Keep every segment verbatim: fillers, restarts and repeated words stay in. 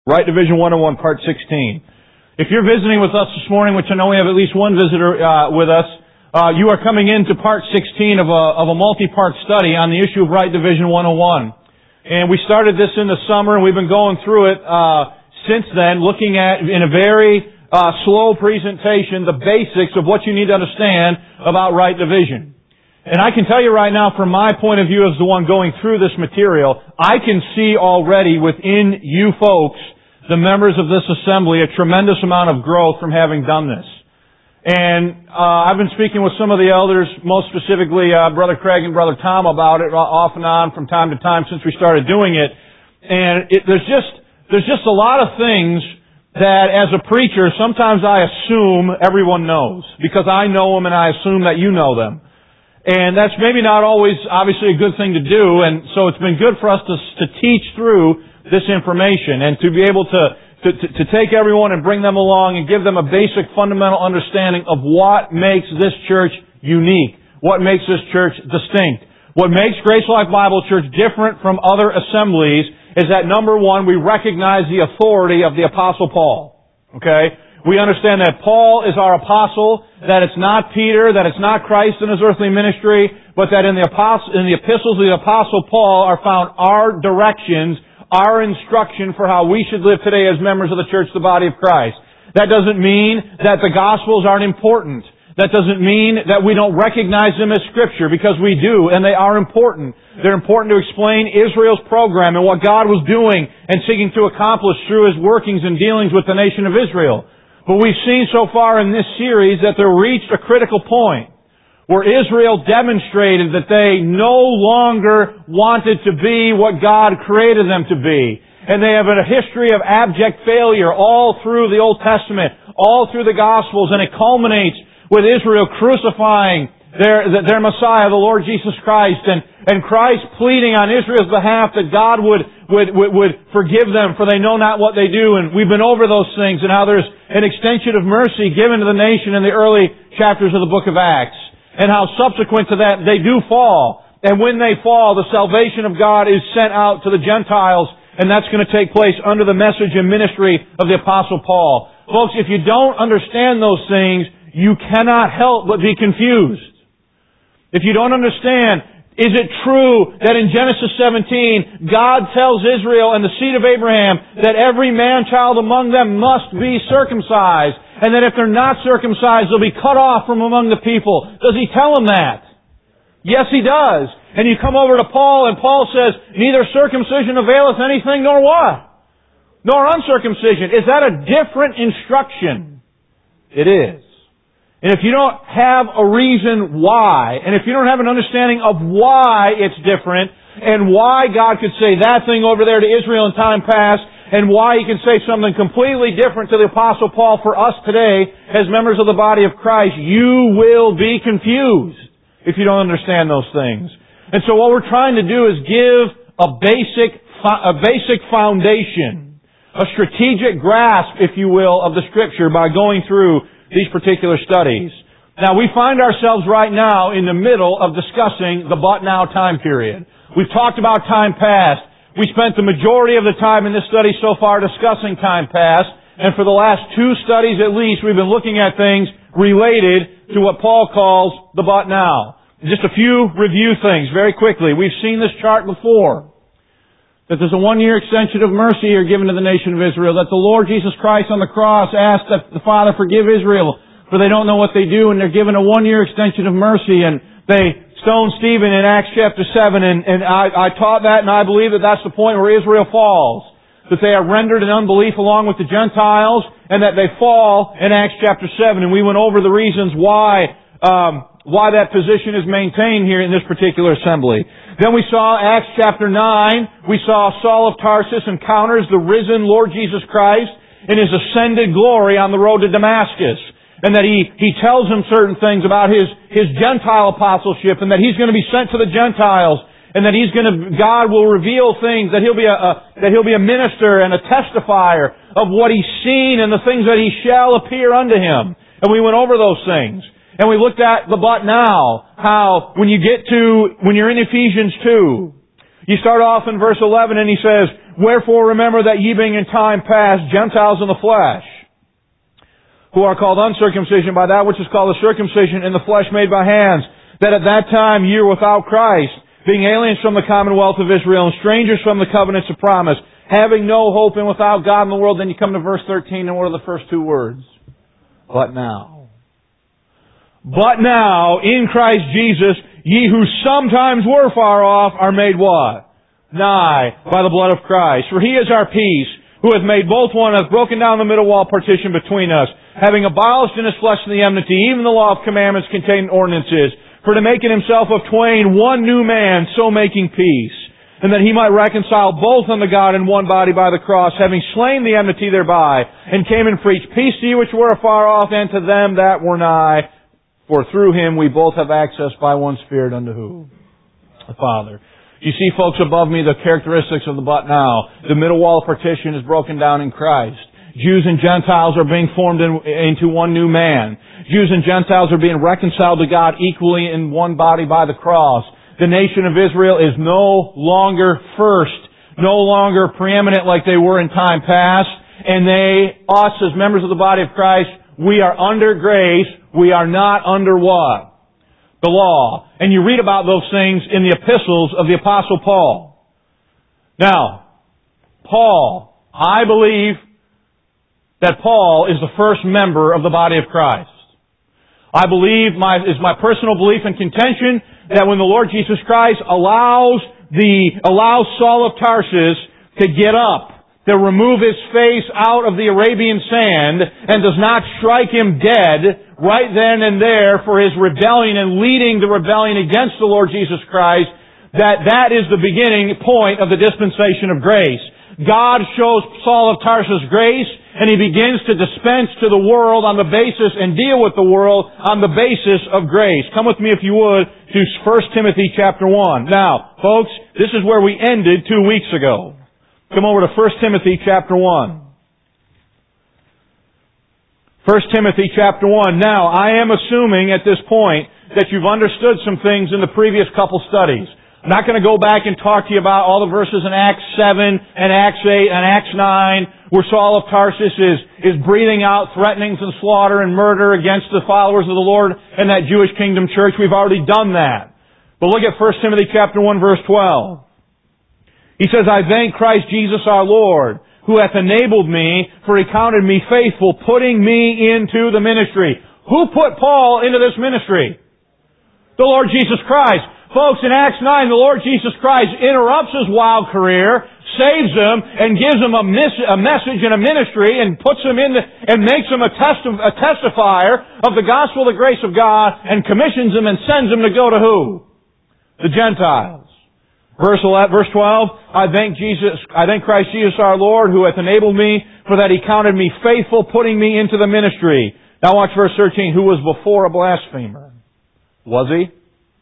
Right Division one oh one, Part sixteen. If you're visiting with us this morning, which I know we have at least one visitor uh, with us, uh, you are coming into Part sixteen of a, of a multi-part study on the issue of Right Division one oh one. And we started this in the summer, and we've been going through it uh, since then, looking at, in a very uh, slow presentation, the basics of what you need to understand about Right Division. And I can tell you right now, from my point of view as the one going through this material, I can see already within you folks, the members of this assembly, a tremendous amount of growth from having done this. And uh, I've been speaking with some of the elders, most specifically uh, Brother Craig and Brother Tom, about it off and on from time to time since we started doing it. And it, there's just there's just a lot of things that, as a preacher, sometimes I assume everyone knows because I know them and I assume that you know them. And that's maybe not always, obviously, a good thing to do. And so it's been good for us to, to teach through this information and to be able to, to, to, to take everyone and bring them along and give them a basic fundamental understanding of what makes this church unique, what makes this church distinct. What makes Grace Life Bible Church different from other assemblies is that, number one, we recognize the authority of the Apostle Paul. Okay? We understand that Paul is our apostle, that it's not Peter, that it's not Christ in His earthly ministry, but that in the apostle, in the epistles of the Apostle Paul are found our directions, our instruction for how we should live today as members of the church, the body of Christ. That doesn't mean that the Gospels aren't important. That doesn't mean that we don't recognize them as Scripture, because we do, and they are important. They're important to explain Israel's program and what God was doing and seeking to accomplish through His workings and dealings with the nation of Israel. But we've seen so far in this series that they reached a critical point where Israel demonstrated that they no longer wanted to be what God created them to be. And they have a history of abject failure all through the Old Testament, all through the Gospels, and it culminates with Israel crucifying their, their Messiah, the Lord Jesus Christ, and, and Christ pleading on Israel's behalf that God would, would, would, would forgive them, for they know not what they do. And we've been over those things, and how there's an extension of mercy given to the nation in the early chapters of the book of Acts. And how subsequent to that, they do fall. And when they fall, the salvation of God is sent out to the Gentiles, and that's going to take place under the message and ministry of the Apostle Paul. Folks, if you don't understand those things, you cannot help but be confused. If you don't understand, is it true that in Genesis seventeen, God tells Israel and the seed of Abraham that every man-child among them must be circumcised, and that if they're not circumcised, they'll be cut off from among the people? Does He tell them that? Yes, He does. And you come over to Paul, and Paul says, neither circumcision availeth anything, nor what? Nor uncircumcision. Is that a different instruction? It is. And if you don't have a reason why, and if you don't have an understanding of why it's different, and why God could say that thing over there to Israel in time past, and why He can say something completely different to the Apostle Paul for us today as members of the body of Christ, you will be confused if you don't understand those things. And so what we're trying to do is give a basic, a basic foundation, a strategic grasp, if you will, of the Scripture by going through these particular studies. Now, we find ourselves right now in the middle of discussing the but now time period. We've talked about time past. We spent the majority of the time in this study so far discussing time past, and for the last two studies at least, we've been looking at things related to what Paul calls the but now. Just a few review things very quickly. We've seen this chart before. That there's a one-year extension of mercy here given to the nation of Israel. That the Lord Jesus Christ on the cross asked that the Father forgive Israel, for they don't know what they do, and they're given a one-year extension of mercy. And they stoned Stephen in Acts chapter seven, and, and I, I taught that, and I believe that that's the point where Israel falls. That they are rendered in unbelief along with the Gentiles, and that they fall in Acts chapter seven. And we went over the reasons why um, why that position is maintained here in this particular assembly. Then we saw Acts chapter nine. We saw Saul of Tarsus encounters the risen Lord Jesus Christ in His ascended glory on the road to Damascus. And that he, he tells him certain things about his, his Gentile apostleship, and that he's going to be sent to the Gentiles, and that he's going to, God will reveal things, that he'll be a, a that he'll be a minister and a testifier of what he's seen and the things that he shall appear unto him. And we went over those things. And we looked at the but now, how when you get to, when you're in Ephesians two, You start off in verse eleven and he says, "Wherefore remember that ye being in time past Gentiles in the flesh, who are called uncircumcision by that which is called the circumcision in the flesh made by hands, that at that time ye were without Christ, being aliens from the commonwealth of Israel and strangers from the covenants of promise, having no hope and without God in the world." Then you come to verse thirteen, and what are the first two words? But now. But now, in Christ Jesus, ye who sometimes were far off are made what? Nigh by the blood of Christ. For He is our peace, who hath made both one, hath broken down the middle wall partition between us, having abolished in His flesh the enmity, even the law of commandments contained ordinances, for to make in Himself of twain one new man, so making peace, and that He might reconcile both unto God in one body by the cross, having slain the enmity thereby, and came and preached peace to you which were afar off, and to them that were nigh. For through Him we both have access by one Spirit unto who? The Father. You see, folks, above me, the characteristics of the but now. The middle wall of partition is broken down in Christ. Jews and Gentiles are being formed in, into one new man. Jews and Gentiles are being reconciled to God equally in one body by the cross. The nation of Israel is no longer first, no longer preeminent like they were in time past. And they, us as members of the body of Christ, we are under grace. We are not under what? The law. And you read about those things in the epistles of the Apostle Paul. Now, Paul, I believe that Paul is the first member of the body of Christ. I believe, my, is my personal belief and contention, that when the Lord Jesus Christ allows the, allows Saul of Tarsus to get up, to remove his face out of the Arabian sand, and does not strike him dead right then and there for his rebellion and leading the rebellion against the Lord Jesus Christ, that that is the beginning point of the dispensation of grace. God shows Saul of Tarsus grace, and He begins to dispense to the world on the basis and deal with the world on the basis of grace. Come with me, if you would, to First Timothy chapter one. Now, folks, this is where we ended two weeks ago. Come over to First Timothy chapter one. First Timothy chapter one. Now, I am assuming at this point that you've understood some things in the previous couple studies. I'm not going to go back and talk to you about all the verses in Acts seven and Acts eight and Acts nine where Saul of Tarsus is, is breathing out threatenings and slaughter and murder against the followers of the Lord and that Jewish kingdom church. We've already done that. But look at First Timothy chapter one verse twelve. He says, "I thank Christ Jesus our Lord, who hath enabled me, for He counted me faithful, putting me into the ministry." Who put Paul into this ministry? The Lord Jesus Christ. Folks, in Acts nine, the Lord Jesus Christ interrupts his wild career, saves him, and gives him a, mis- a message and a ministry, and puts him in the, and makes him a, testi- a testifier of the gospel of the grace of God, and commissions him and sends him to go to who? The Gentiles. Verse eleven, verse twelve, I thank Jesus, I thank Christ Jesus our Lord, who hath enabled me, for that He counted me faithful, putting me into the ministry. Now watch verse thirteen, who was before a blasphemer. Was he?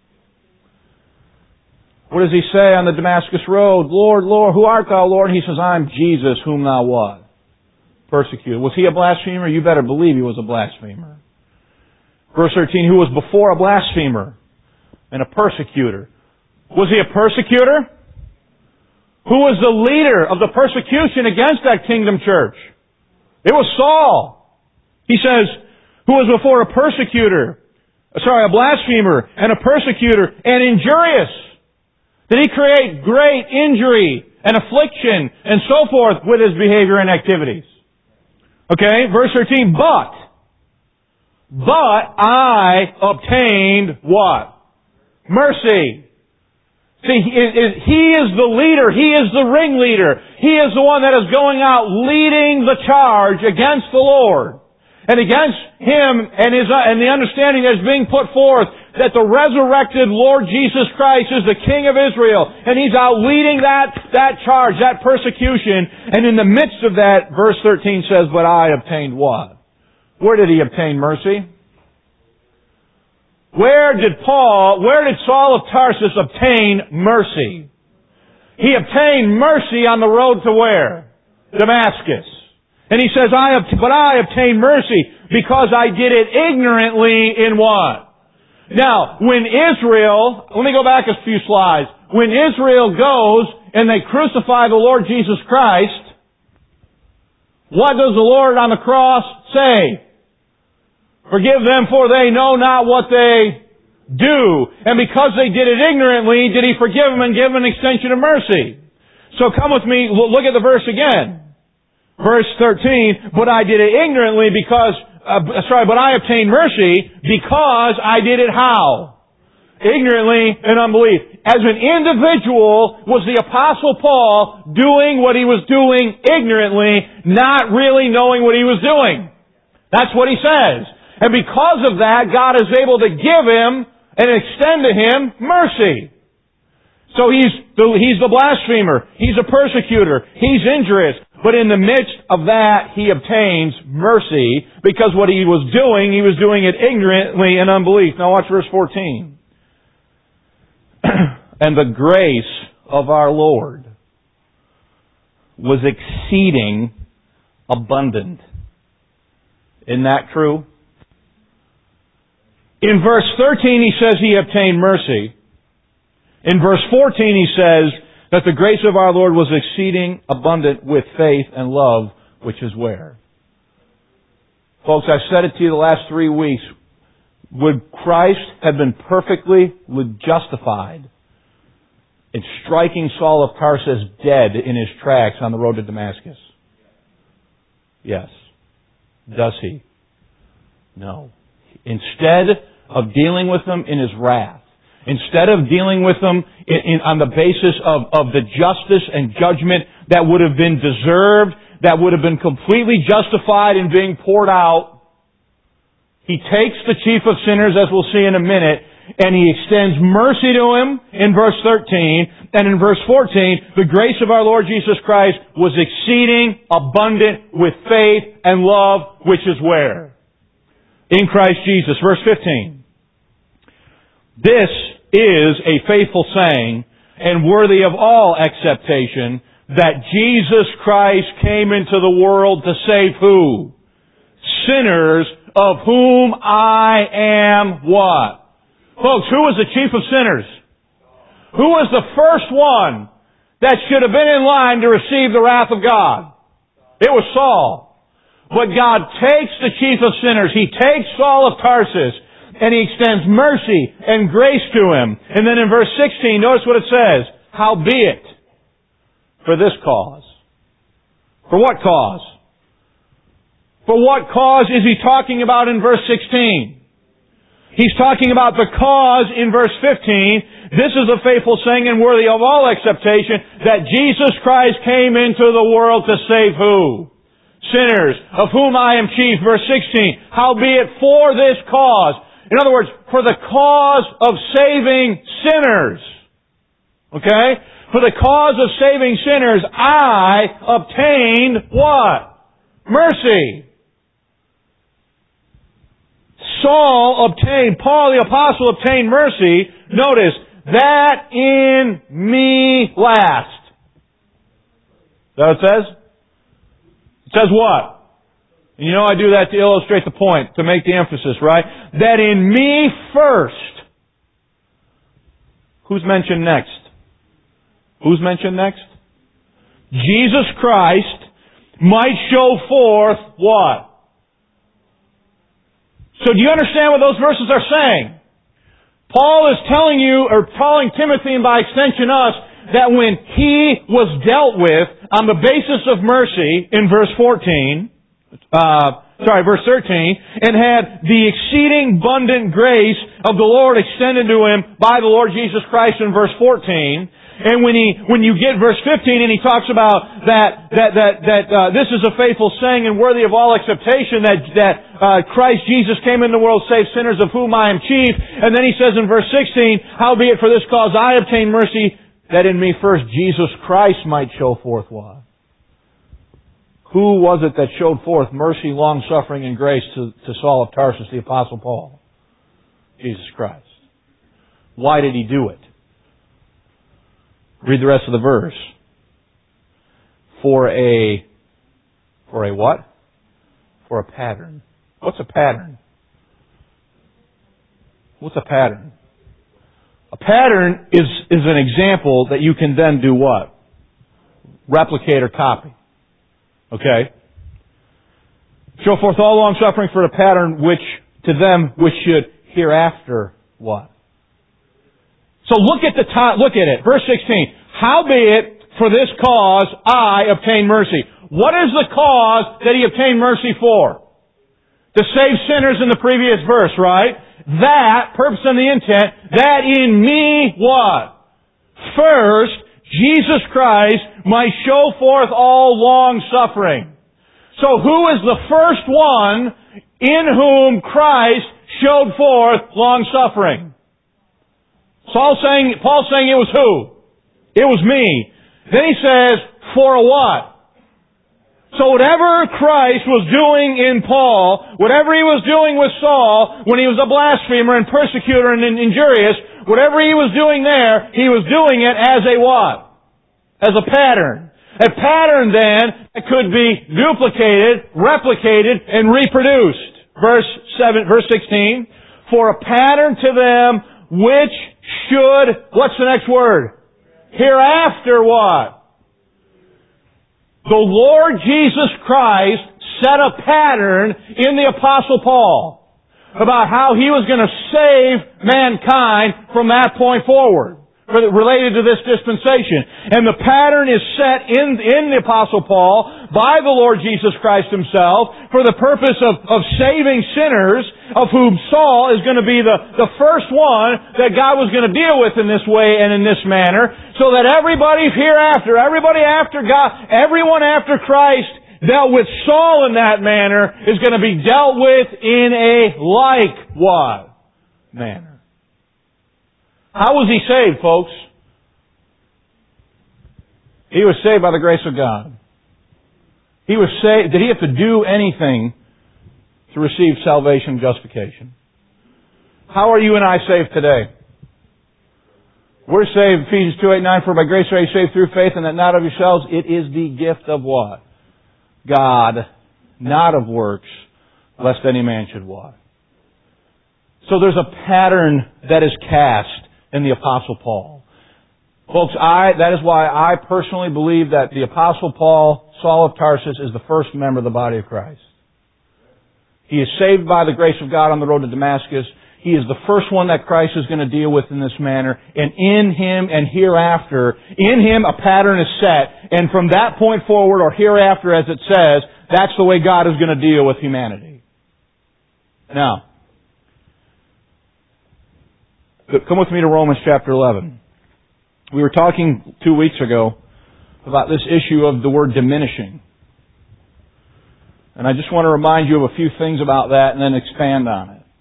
What does he say on the Damascus road? Lord, Lord, who art thou, Lord? And he says, I'm Jesus, whom thou what? Persecuted. Was he a blasphemer? You better believe he was a blasphemer. Verse thirteen, who was before a blasphemer and a persecutor. Was he a persecutor? Who was the leader of the persecution against that kingdom church? It was Saul. He says, who was before a persecutor, sorry, a blasphemer and a persecutor and injurious. Did he create great injury and affliction and so forth with his behavior and activities? Okay, verse thirteen, but, but I obtained what? Mercy. See, he is the leader. He is the ringleader. He is the one that is going out leading the charge against the Lord. And against Him and His, and the understanding that is being put forth that the resurrected Lord Jesus Christ is the King of Israel. And He's out leading that, that charge, that persecution. And in the midst of that, verse thirteen says, but I obtained what? Where did he obtain mercy? Where did Paul, where did Saul of Tarsus obtain mercy? He obtained mercy on the road to where? Damascus. And he says, I have, but I obtained mercy because I did it ignorantly in what? Now, when Israel, let me go back a few slides. when Israel goes and they crucify the Lord Jesus Christ, what does the Lord on the cross say? Forgive them, for they know not what they do. And because they did it ignorantly, did He forgive them and give them an extension of mercy? So come with me, look at the verse again. Verse thirteen, but I did it ignorantly because, uh, sorry, but I obtained mercy because I did it how? Ignorantly and unbelief. As an individual, was the Apostle Paul doing what he was doing ignorantly, not really knowing what he was doing? That's what he says. And because of that, God is able to give him and extend to him mercy. So he's the, he's the blasphemer. He's a persecutor. He's injurious. But in the midst of that, he obtains mercy because what he was doing, he was doing it ignorantly and unbelief. Now watch verse fourteen. And the grace of our Lord was exceeding abundant. Isn't that true? In verse thirteen, he says he obtained mercy. In verse fourteen, he says that the grace of our Lord was exceeding abundant with faith and love, which is where? Folks, I've said it to you the last three weeks. Would Christ have been perfectly justified in striking Saul of Tarsus dead in his tracks on the road to Damascus? Yes. Does he? No. Instead of dealing with them in His wrath, instead of dealing with them in, in, on the basis of, of the justice and judgment that would have been deserved, that would have been completely justified in being poured out, He takes the chief of sinners, as we'll see in a minute, and He extends mercy to him in verse thirteen, and in verse fourteen, the grace of our Lord Jesus Christ was exceeding abundant with faith and love, which is where? In Christ Jesus. Verse fifteen. This is a faithful saying and worthy of all acceptation that Jesus Christ came into the world to save who? Sinners, of whom I am what? Folks, who was the chief of sinners? Who was the first one that should have been in line to receive the wrath of God? It was Saul. But God takes the chief of sinners. He takes Saul of Tarsus and He extends mercy and grace to him. And then in verse sixteen, notice what it says. Howbeit, for this cause. For what cause? For what cause is He talking about in verse sixteen? He's talking about the cause in verse fifteen. This is a faithful saying and worthy of all acceptation that Jesus Christ came into the world to save who? Sinners, of whom I am chief. Verse sixteen, howbeit for this cause. In other words, for the cause of saving sinners. Okay? For the cause of saving sinners, I obtained what? Mercy. Saul obtained, Paul the Apostle obtained mercy. Notice, that in me last. Is that what it says? It says what? And you know I do that to illustrate the point, to make the emphasis, right? That in me first. Who's mentioned next? Who's mentioned next? Jesus Christ might show forth what? So do you understand what those verses are saying? Paul is telling you, or telling Timothy and by extension us, that when he was dealt with on the basis of mercy in verse fourteen, uh, sorry, verse thirteen, and had the exceeding abundant grace of the Lord extended to him by the Lord Jesus Christ in verse fourteen, and when he, when you get verse fifteen and he talks about that, that, that, that, uh, this is a faithful saying and worthy of all acceptation that, that, uh, Christ Jesus came into the world to save sinners of whom I am chief. And then he says in verse sixteen, howbeit for this cause I obtained mercy that in me first Jesus Christ might show forth what? Who was it that showed forth mercy, long-suffering, and grace to, to Saul of Tarsus, the Apostle Paul? Jesus Christ. Why did He do it? Read the rest of the verse. For a, for a what? For a pattern. What's a pattern? What's a pattern? A pattern is, is an example that you can then do what? Replicate or copy. Okay? Show forth all long suffering for a pattern which, to them, which should hereafter what? So look at the time, look at it. Verse sixteen. Howbeit, for this cause I obtain mercy. What is the cause that he obtained mercy for? To save sinners in the previous verse, right? That, purpose and the intent, that in me what? First, Jesus Christ might show forth all long suffering. So who is the first one in whom Christ showed forth long suffering? Saul saying, Paul saying it was who? It was me. Then he says, for a what? So whatever Christ was doing in Paul, whatever he was doing with Saul, when he was a blasphemer and persecutor and injurious, whatever he was doing there, he was doing it as a what? As a pattern. A pattern then that could be duplicated, replicated, and reproduced. Verse seven, verse sixteen. For a pattern to them which should, what's the next word? Hereafter what? The Lord Jesus Christ set a pattern in the Apostle Paul about how he was going to save mankind from that point forward, related to this dispensation. And the pattern is set in, in the Apostle Paul by the Lord Jesus Christ Himself for the purpose of, of saving sinners, of whom Saul is going to be the, the first one that God was going to deal with in this way and in this manner, so that everybody hereafter, everybody after God, everyone after Christ dealt with Saul in that manner is going to be dealt with in a like what? Manner. How was he saved, folks? He was saved by the grace of God. He was saved. Did he have to do anything to receive salvation and justification? How are you and I saved today? We're saved, Ephesians two, eight, nine, for by grace are you saved through faith, and that not of yourselves. It is the gift of what? God, not of works, lest any man should what? So there's a pattern that is cast in the Apostle Paul. Folks, I, that is why I personally believe that the Apostle Paul, Saul of Tarsus, is the first member of the body of Christ. He is saved by the grace of God on the road to Damascus. He is the first one that Christ is going to deal with in this manner. And in Him and hereafter, in Him a pattern is set. And from that point forward, or hereafter as it says, that's the way God is going to deal with humanity. Now, come with me to Romans chapter eleven. We were talking two weeks ago about this issue of the word diminishing. And I just want to remind you of a few things about that and then expand on it.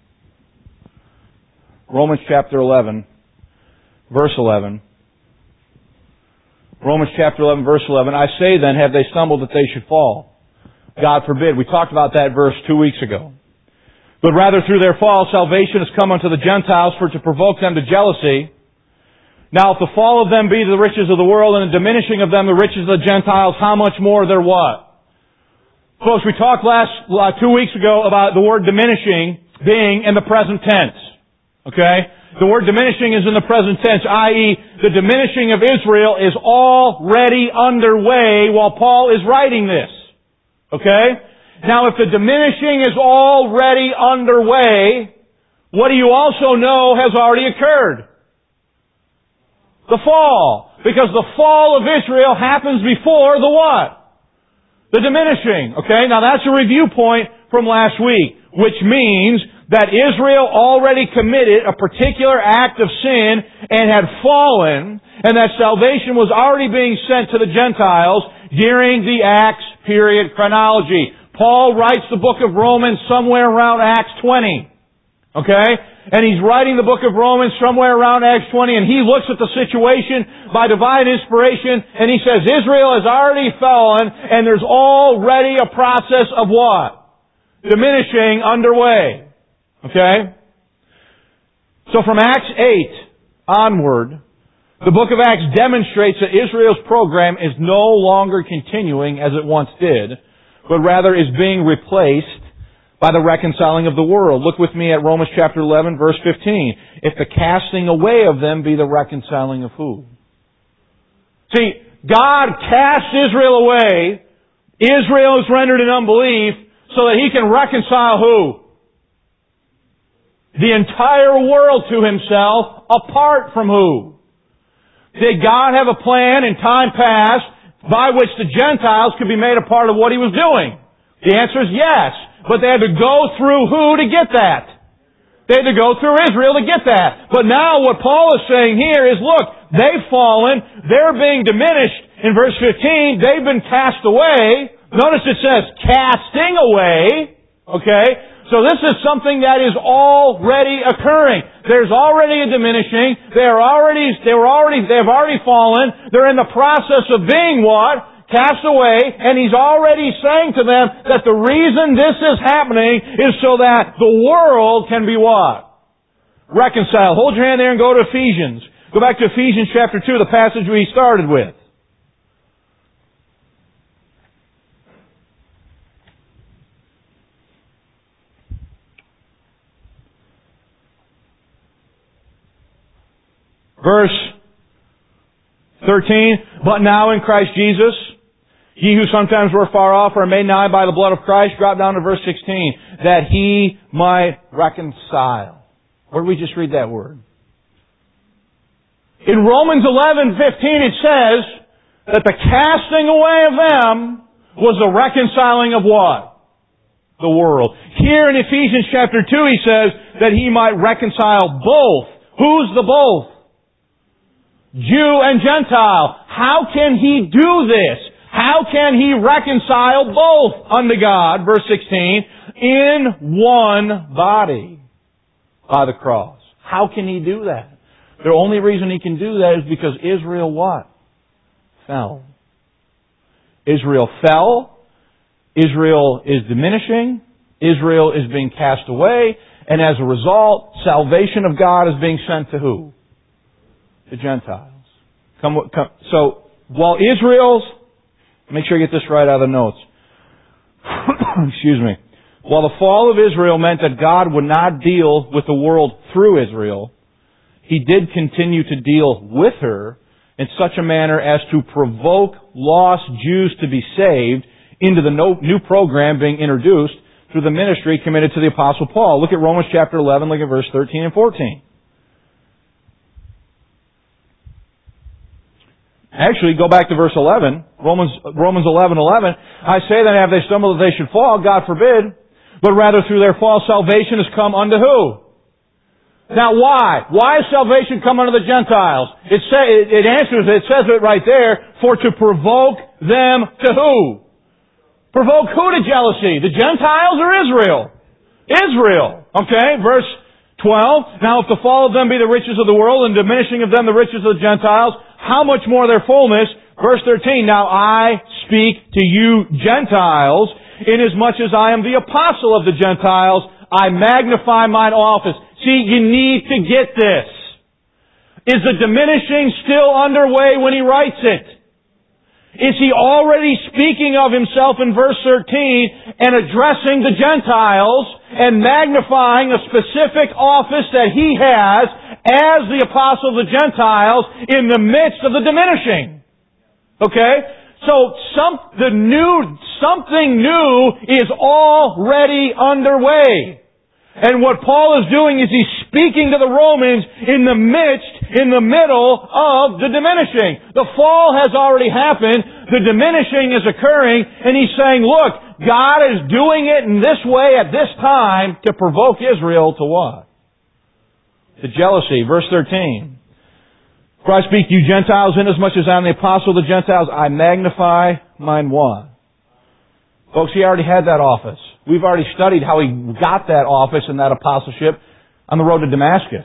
Romans chapter eleven, verse eleven. Romans chapter eleven, verse eleven. I say then, have they stumbled that they should fall? God forbid. We talked about that verse two weeks ago. But rather through their fall, salvation has come unto the Gentiles for to provoke them to jealousy. Now if the fall of them be the riches of the world, and the diminishing of them the riches of the Gentiles, how much more their what? Folks, we talked last, uh, two weeks ago about the word diminishing being in the present tense. Okay? The word diminishing is in the present tense, that is, the diminishing of Israel is already underway while Paul is writing this. Okay? Now, if the diminishing is already underway, what do you also know has already occurred? The fall. Because the fall of Israel happens before the what? The diminishing. Okay? Now, that's a review point from last week, which means that Israel already committed a particular act of sin and had fallen, and that salvation was already being sent to the Gentiles during the Acts period chronology. Paul writes the book of Romans somewhere around Acts twenty. Okay? And he's writing the book of Romans somewhere around Acts twenty, and he looks at the situation by divine inspiration, and he says, Israel has already fallen, and there's already a process of what? Diminishing underway. Okay? So from Acts eight onward, the book of Acts demonstrates that Israel's program is no longer continuing as it once did, but rather is being replaced By the reconciling of the world. Look with me at Romans chapter eleven, verse fifteen. If the casting away of them be the reconciling of who? See, God cast Israel away. Israel is rendered in unbelief so that He can reconcile who? The entire world to Himself, apart from who? Did God have a plan in time past by which the Gentiles could be made a part of what He was doing? The answer is yes. But they had to go through who to get that? They had to go through Israel to get that. But now what Paul is saying here is, look, they've fallen, they're being diminished. In verse fifteen, they've been cast away. Notice it says casting away. Okay? So this is something that is already occurring. There's already a diminishing. They're already, they were already, they've already fallen. They're in the process of being what? Cast away, and He's already saying to them that the reason this is happening is so that the world can be what? Reconciled. Hold your hand there and go to Ephesians. Go back to Ephesians chapter two, the passage we started with. Verse thirteen, but now in Christ Jesus, ye who sometimes were far off are made nigh by the blood of Christ. Drop down to verse sixteen. That He might reconcile. Where did we just read that word? In Romans eleven fifteen it says that the casting away of them was the reconciling of what? The world. Here in Ephesians chapter two he says that He might reconcile both. Who's the both? Jew and Gentile. How can He do this? How can He reconcile both unto God? Verse sixteen, in one body by the cross. How can He do that? The only reason He can do that is because Israel what? Fell. Israel fell. Israel is diminishing. Israel is being cast away. And as a result, salvation of God is being sent to who? The Gentiles. Come, come. So, while Israel's, make sure I get this right out of the notes. Excuse me. While the fall of Israel meant that God would not deal with the world through Israel, He did continue to deal with her in such a manner as to provoke lost Jews to be saved into the new program being introduced through the ministry committed to the Apostle Paul. Look at Romans chapter eleven, look at verse thirteen and fourteen. Actually, go back to verse eleven. Romans, Romans eleven eleven. I say then, have they stumbled that they should fall? God forbid. But rather through their fall, salvation has come unto who? Now why? Why has salvation come unto the Gentiles? It, say, it, it answers, it says it right there, for to provoke them to who? Provoke who to jealousy? The Gentiles or Israel? Israel. Okay, verse twelve. Now if the fall of them be the riches of the world, and diminishing of them the riches of the Gentiles, how much more their fullness? Verse thirteen. Now I speak to you Gentiles, inasmuch as I am the apostle of the Gentiles, I magnify mine office. See, you need to get this. Is the diminishing still underway when he writes it? Is he already speaking of himself in verse thirteen and addressing the Gentiles and magnifying a specific office that he has as the apostle of the Gentiles in the midst of the diminishing? Okay? So some, the new, something new is already underway. And what Paul is doing is he's speaking to the Romans in the midst, in the middle of the diminishing. The fall has already happened. The diminishing is occurring. And he's saying, look, God is doing it in this way at this time to provoke Israel to what? To jealousy. Verse thirteen. For I speak to you Gentiles, inasmuch as I am the apostle of the Gentiles, I magnify mine what? Folks, he already had that office. We've already studied how he got that office and that apostleship on the road to Damascus.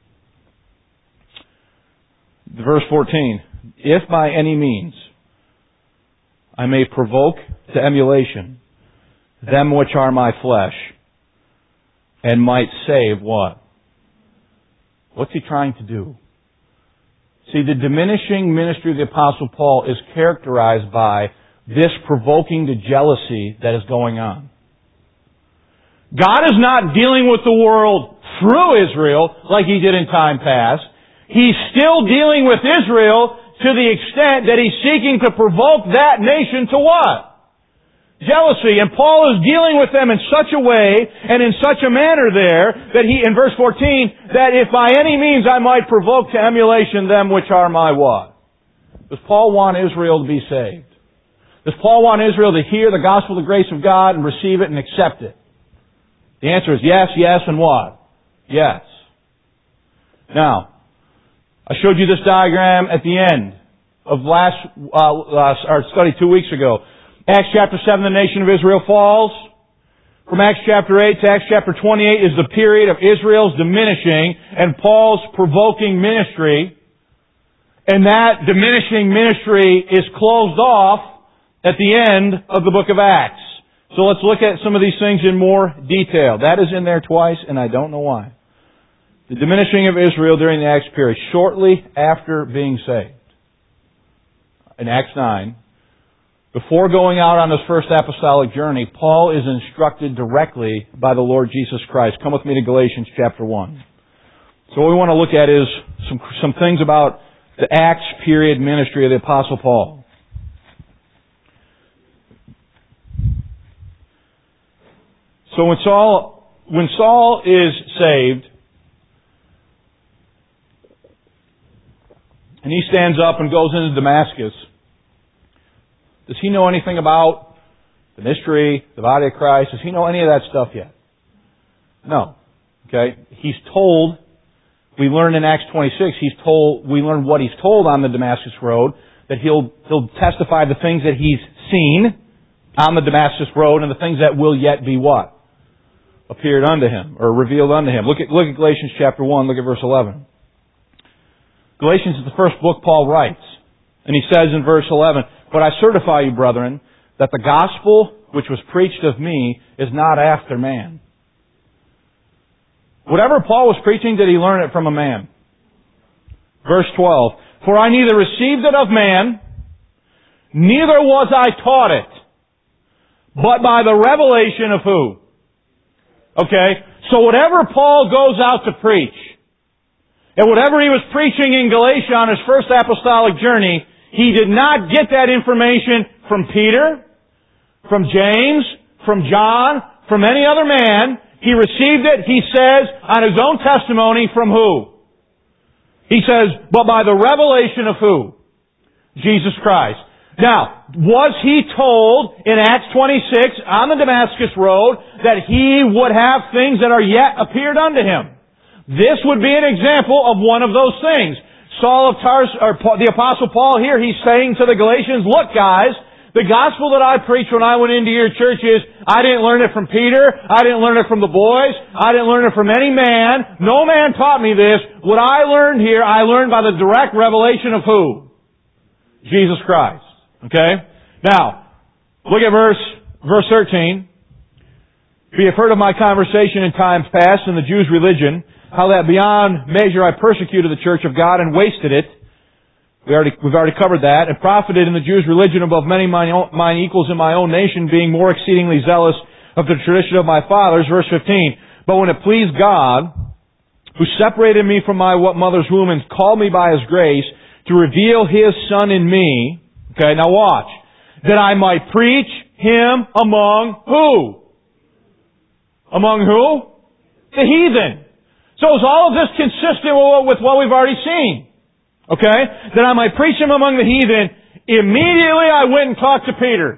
Verse fourteen. If by any means I may provoke to emulation them which are my flesh, and might save what? What's he trying to do? See, the diminishing ministry of the Apostle Paul is characterized by this provoking to jealousy that is going on. God is not dealing with the world through Israel like He did in time past. He's still dealing with Israel to the extent that He's seeking to provoke that nation to what? Jealousy. And Paul is dealing with them in such a way and in such a manner there that he, in verse fourteen, that if by any means I might provoke to emulation them which are my what? Does Paul want Israel to be saved? Does Paul want Israel to hear the gospel of the grace of God and receive it and accept it? The answer is yes, yes, and what? Yes. Now, I showed you this diagram at the end of last, uh, last our study two weeks ago. Acts chapter seven, the nation of Israel falls. From Acts chapter eight to Acts chapter twenty-eight is the period of Israel's diminishing and Paul's provoking ministry. And that diminishing ministry is closed off at the end of the book of Acts. So let's look at some of these things in more detail. That is in there twice, and I don't know why. The diminishing of Israel during the Acts period, shortly after being saved. In Acts nine, before going out on his first apostolic journey, Paul is instructed directly by the Lord Jesus Christ. Come with me to Galatians chapter one. So what we want to look at is some, some things about the Acts period ministry of the Apostle Paul. So when Saul, when Saul is saved, and he stands up and goes into Damascus, does he know anything about the mystery, the body of Christ? Does he know any of that stuff yet? No. Okay? He's told, we learn in Acts twenty-six, he's told, we learn what he's told on the Damascus road, that he'll, he'll testify the things that he's seen on the Damascus road and the things that will yet be what? Appeared unto him, or revealed unto him. Look at, look at Galatians chapter one, look at verse eleven. Galatians is the first book Paul writes. And he says in verse eleven, "But I certify you, brethren, that the gospel which was preached of me is not after man." Whatever Paul was preaching, did he learn it from a man? Verse twelve, "For I neither received it of man, neither was I taught it, but by the revelation of" who? Okay, so whatever Paul goes out to preach, and whatever he was preaching in Galatia on his first apostolic journey, he did not get that information from Peter, from James, from John, from any other man. He received it, he says, on his own testimony from who? He says, but by the revelation of who? Jesus Christ. Now, was he told in Acts twenty-six on the Damascus road that he would have things that are yet appeared unto him? This would be an example of one of those things. Saul of Tarsus, or the Apostle Paul here, he's saying to the Galatians, look guys, the gospel that I preached when I went into your church is, I didn't learn it from Peter, I didn't learn it from the boys, I didn't learn it from any man, no man taught me this. What I learned here, I learned by the direct revelation of who? Jesus Christ. Okay? Now, look at verse, verse thirteen. "For ye have heard of my conversation in times past in the Jews' religion, how that beyond measure I persecuted the church of God and wasted it." We already, we've already covered that. "And profited in the Jews' religion above many mine, own, mine equals in my own nation, being more exceedingly zealous of the tradition of my fathers." Verse fifteen. "But when it pleased God, who separated me from my mother's womb and called me by His grace, to reveal His Son in me," okay, now watch, "that I might preach Him among" who? Among who? The heathen. So is all of this consistent with what we've already seen? Okay? "That I might preach Him among the heathen, immediately I went and talked to Peter."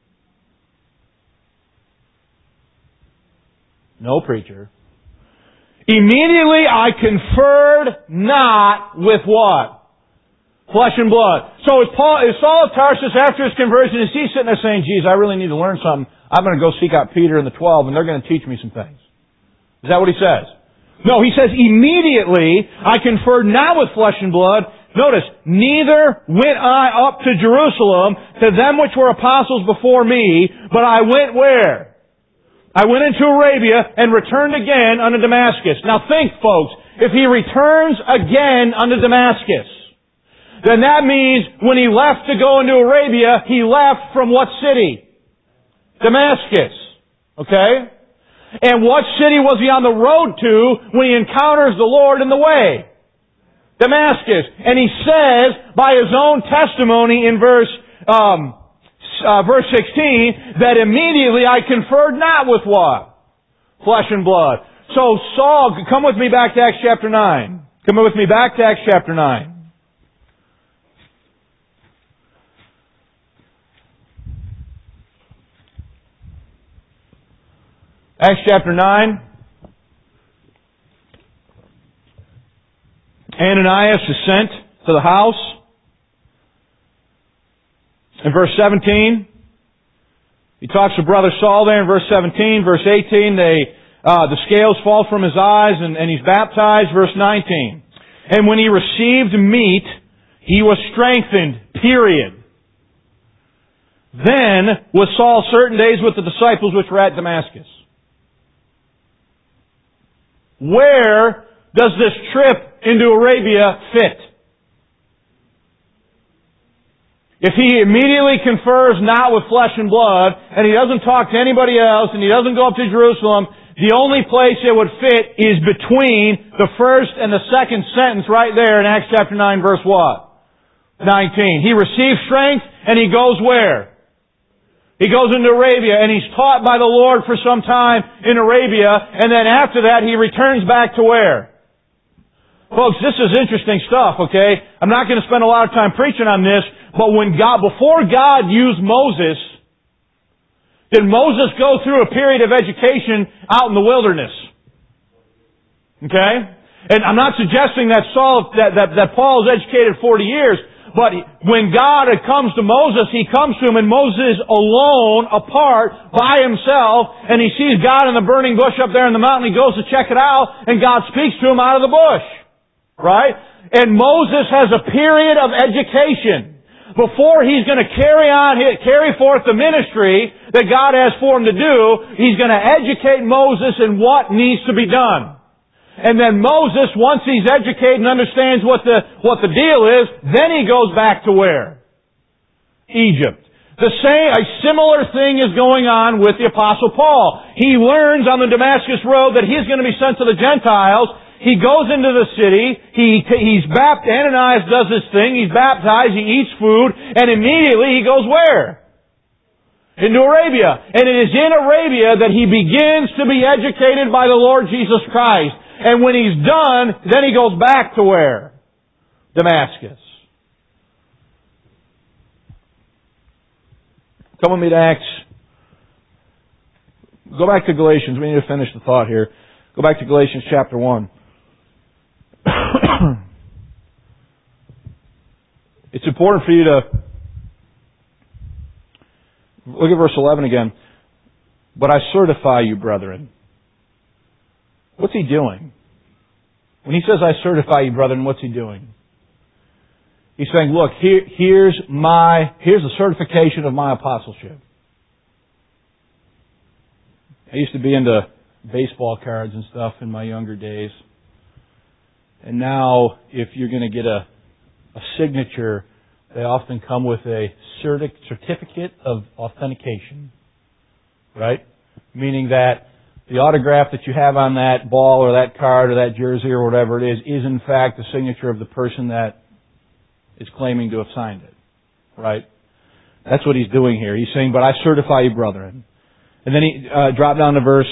No, preacher. "Immediately I conferred not with" what? Flesh and blood. So is Paul, is Saul of Tarsus after his conversion, is he sitting there saying, geez, I really need to learn something. I'm going to go seek out Peter and the twelve and they're going to teach me some things. Is that what he says? No, he says, immediately I conferred not with flesh and blood. Notice, neither went I up to Jerusalem to them which were apostles before me, but I went where? I went into Arabia and returned again unto Damascus. Now think, folks, if he returns again unto Damascus, then that means when he left to go into Arabia, he left from what city? Damascus. Okay? And what city was he on the road to when he encounters the Lord in the way? Damascus. And he says, by his own testimony in verse, um, uh, verse sixteen, that immediately I conferred not with what? Flesh and blood. So Saul, come with me back to Acts chapter nine. Come with me back to Acts chapter nine. Acts chapter nine. Ananias is sent to the house. In verse seventeen, he talks to brother Saul there in verse seventeen. Verse eighteen, they, uh, the scales fall from his eyes and, and he's baptized. Verse nineteen, and when he received meat, he was strengthened, period. Then was Saul certain days with the disciples which were at Damascus. Where does this trip into Arabia fit? If he immediately confers not with flesh and blood, and he doesn't talk to anybody else, and he doesn't go up to Jerusalem, the only place it would fit is between the first and the second sentence right there in Acts chapter nine verse what? nineteen. He receives strength, and he goes where? He goes into Arabia, and he's taught by the Lord for some time in Arabia, and then after that he returns back to where? Folks, this is interesting stuff, okay? I'm not going to spend a lot of time preaching on this, but when God, before God used Moses, did Moses go through a period of education out in the wilderness? Okay? And I'm not suggesting that Saul, that, that, that Paul is educated forty years, but when God comes to Moses, He comes to him and Moses is alone, apart, by himself, and he sees God in the burning bush up there in the mountain. He goes to check it out, and God speaks to him out of the bush. Right? And Moses has a period of education before he's going to carry on, carry forth the ministry that God has for him to do. He's going to educate Moses in what needs to be done. And then Moses, once he's educated and understands what the, what the deal is, then he goes back to where? Egypt. The same, a similar thing is going on with the Apostle Paul. He learns on the Damascus Road that he's going to be sent to the Gentiles. He goes into the city, he, he's baptized, Ananias does this thing, he's baptized, he eats food, and immediately he goes where? Into Arabia. And it is in Arabia that he begins to be educated by the Lord Jesus Christ. And when he's done, then he goes back to where? Damascus. Come with me to Acts. Go back to Galatians. We need to finish the thought here. Go back to Galatians chapter one. It's important for you to look at verse eleven again. But I certify you, brethren. What's he doing? When he says, I certify you, brethren, what's he doing? He's saying, look, here, here's my, here's the certification of my apostleship. I used to be into baseball cards and stuff in my younger days. And now, if you're going to get a, a signature, they often come with a certificate of authentication. Right? Meaning that the autograph that you have on that ball or that card or that jersey or whatever it is, is in fact the signature of the person that is claiming to have signed it. Right? That's what he's doing here. He's saying, but I certify you, brethren. And then he uh, dropped down to verse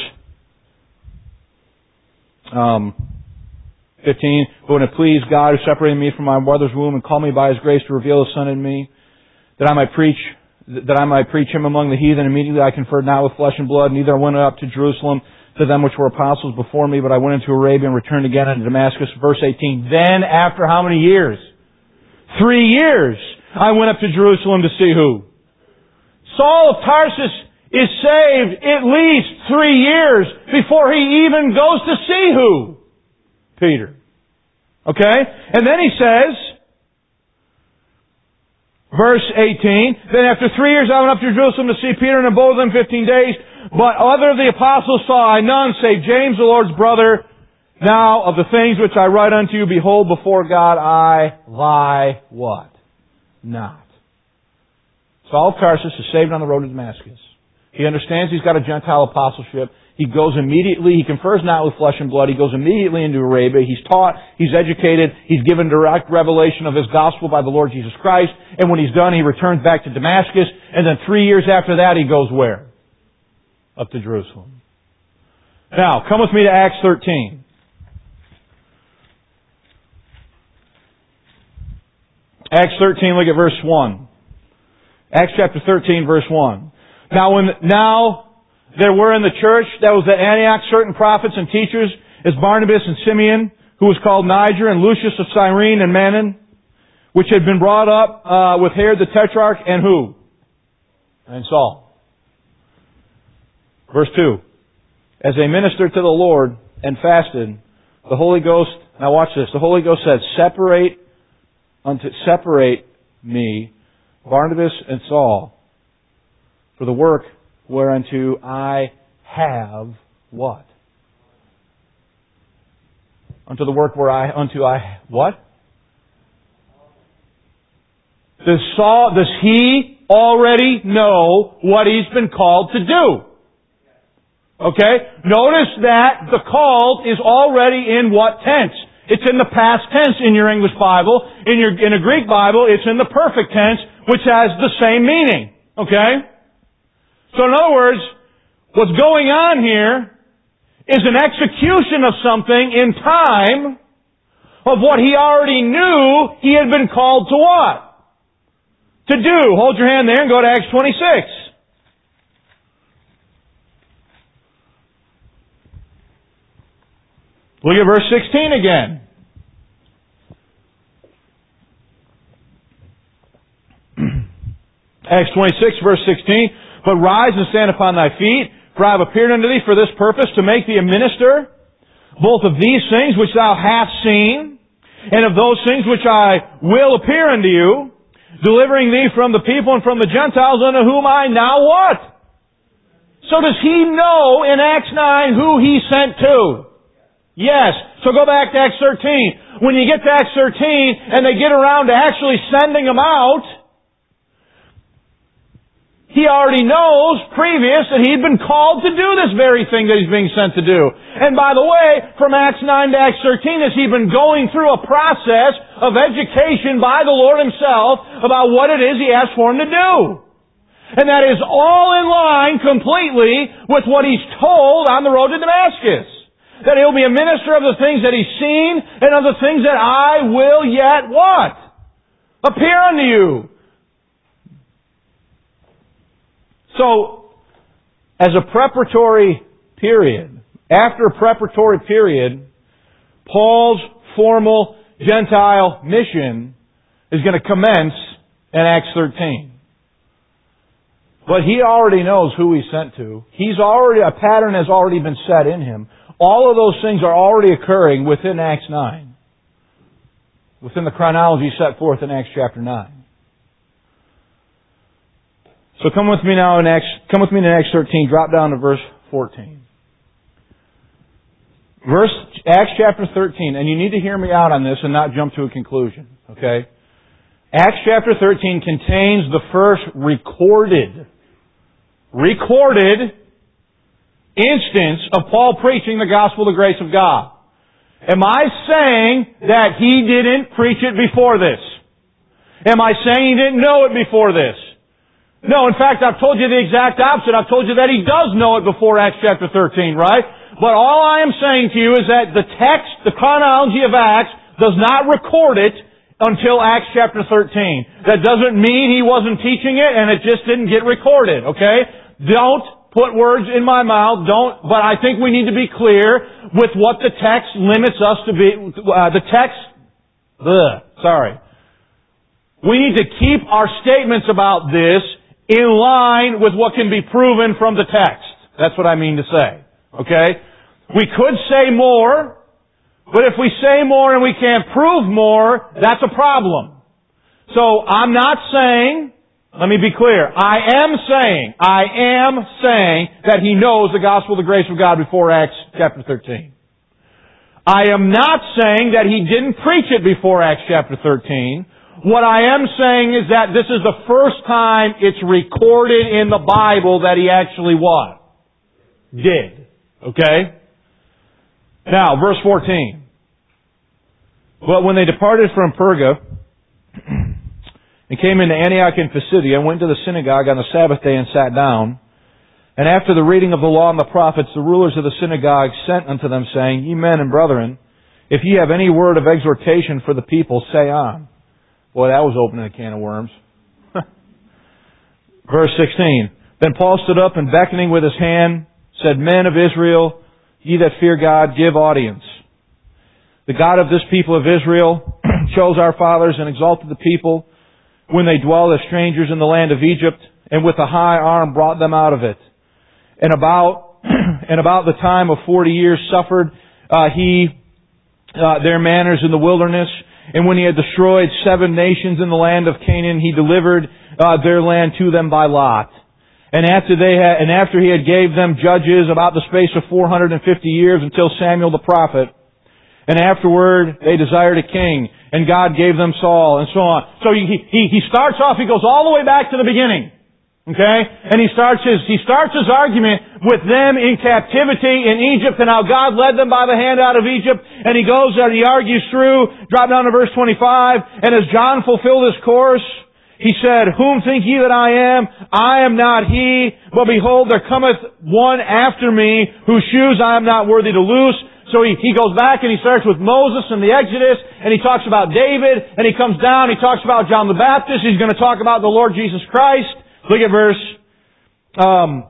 um, fifteen. But when it pleased God who separated me from my mother's womb and called me by His grace to reveal His Son in me, that I might preach that I might preach Him among the heathen. Immediately I conferred not with flesh and blood, neither I went up to Jerusalem to them which were apostles before me, but I went into Arabia and returned again unto Damascus. Verse eighteen. Then after how many years? Three years. I went up to Jerusalem to see who? Saul of Tarsus is saved at least three years before he even goes to see who? Peter. Okay? And then he says, verse eighteen, then after three years I went up to Jerusalem to see Peter and abode with them fifteen days. But other of the apostles saw I none, save James the Lord's brother. Now of the things which I write unto you, behold, before God I lie what? Not. Saul of Tarsus is saved on the road to Damascus. He understands he's got a Gentile apostleship. He He goes immediately, he confers not with flesh and blood, he goes immediately into Arabia, he's taught, he's educated, he's given direct revelation of his gospel by the Lord Jesus Christ, and when he's done, he returns back to Damascus, and then three years after that, he goes where? Up to Jerusalem. Now, come with me to Acts thirteen. Acts thirteen, look at verse one. Acts chapter thirteen, verse one. Now, when, now, there were in the church that was at Antioch certain prophets and teachers, as Barnabas and Simeon, who was called Niger, and Lucius of Cyrene, and Manon, which had been brought up uh, with Herod the Tetrarch, and who? And Saul. Verse two. As they ministered to the Lord and fasted, the Holy Ghost, now watch this, the Holy Ghost said, Separate unto separate me, Barnabas and Saul, for the work whereunto I have what? Unto the work where I, unto I, what? Does Saul, does he already know what he's been called to do? Okay? Notice that the called is already in what tense? It's in the past tense in your English Bible. In your, in a Greek Bible, it's in the perfect tense, which has the same meaning. Okay? So in other words, what's going on here is an execution of something in time of what he already knew he had been called to what? To do. Hold your hand there and go to Acts twenty-six. Look at verse sixteen again. Acts twenty-six, verse sixteen. But rise and stand upon thy feet, for I have appeared unto thee for this purpose, to make thee a minister, both of these things which thou hast seen, and of those things which I will appear unto you, delivering thee from the people and from the Gentiles, unto whom I now what? So does he know in Acts nine who he sent to? Yes. So go back to Acts thirteen. When you get to Acts thirteen, and they get around to actually sending them out, he already knows previous that he'd been called to do this very thing that he's being sent to do. And by the way, from Acts nine to Acts thirteen, has he been going through a process of education by the Lord himself about what it is he asked for him to do. And that is all in line completely with what he's told on the road to Damascus. That he'll be a minister of the things that he's seen and of the things that I will yet what? Appear unto you. So, as a preparatory period, after a preparatory period, Paul's formal Gentile mission is going to commence in Acts thirteen. But he already knows who he's sent to. He's already, a pattern has already been set in him. All of those things are already occurring within Acts nine. Within the chronology set forth in Acts chapter nine. So come with me now in Acts, come with me in Acts thirteen, drop down to verse fourteen. Verse, Acts chapter thirteen, and you need to hear me out on this and not jump to a conclusion, okay? Acts chapter thirteen contains the first recorded, recorded instance of Paul preaching the gospel of the grace of God. Am I saying that he didn't preach it before this? Am I saying he didn't know it before this? No, in fact, I've told you the exact opposite. I've told you that he does know it before Acts chapter thirteen, right? But all I am saying to you is that the text, the chronology of Acts, does not record it until Acts chapter thirteen. That doesn't mean he wasn't teaching it and it just didn't get recorded, okay? Don't put words in my mouth, don't, but I think we need to be clear with what the text limits us to be, uh, the text, ugh, sorry. We need to keep our statements about this in line with what can be proven from the text. That's what I mean to say. Okay? We could say more, but if we say more and we can't prove more, that's a problem. So I'm not saying, let me be clear, I am saying, I am saying that he knows the gospel of the grace of God before Acts chapter thirteen. I am not saying that he didn't preach it before Acts chapter thirteen. What I am saying is that this is the first time it's recorded in the Bible that he actually what? Did. Okay? Now, verse fourteen. But when they departed from Perga and came into Antioch in Pisidia and went to the synagogue on the Sabbath day and sat down, and after the reading of the law and the prophets, the rulers of the synagogue sent unto them, saying, Ye men and brethren, if ye have any word of exhortation for the people, say on. Boy, that was opening a can of worms. Verse sixteen. Then Paul stood up and beckoning with his hand, said, Men of Israel, ye that fear God, give audience. The God of this people of Israel chose our fathers and exalted the people when they dwelled as strangers in the land of Egypt, and with a high arm brought them out of it. And about and about the time of forty years suffered uh, he uh, their manners in the wilderness. And when he had destroyed seven nations in the land of Canaan, he delivered uh, their land to them by lot. And after they had, and after he had gave them judges about the space of four hundred and fifty years until Samuel the prophet. And afterward they desired a king, and God gave them Saul, and so on. So he he he starts off. He goes all the way back to the beginning. Okay? And he starts his, he starts his argument with them in captivity in Egypt and how God led them by the hand out of Egypt. And he goes and he argues through, drop down to verse twenty-five, and as John fulfilled his course, he said, Whom think ye that I am? I am not he, but behold, there cometh one after me, whose shoes I am not worthy to loose. So he, he goes back and he starts with Moses and the Exodus, and he talks about David, and he comes down, he talks about John the Baptist, he's going to talk about the Lord Jesus Christ. Look at verse um,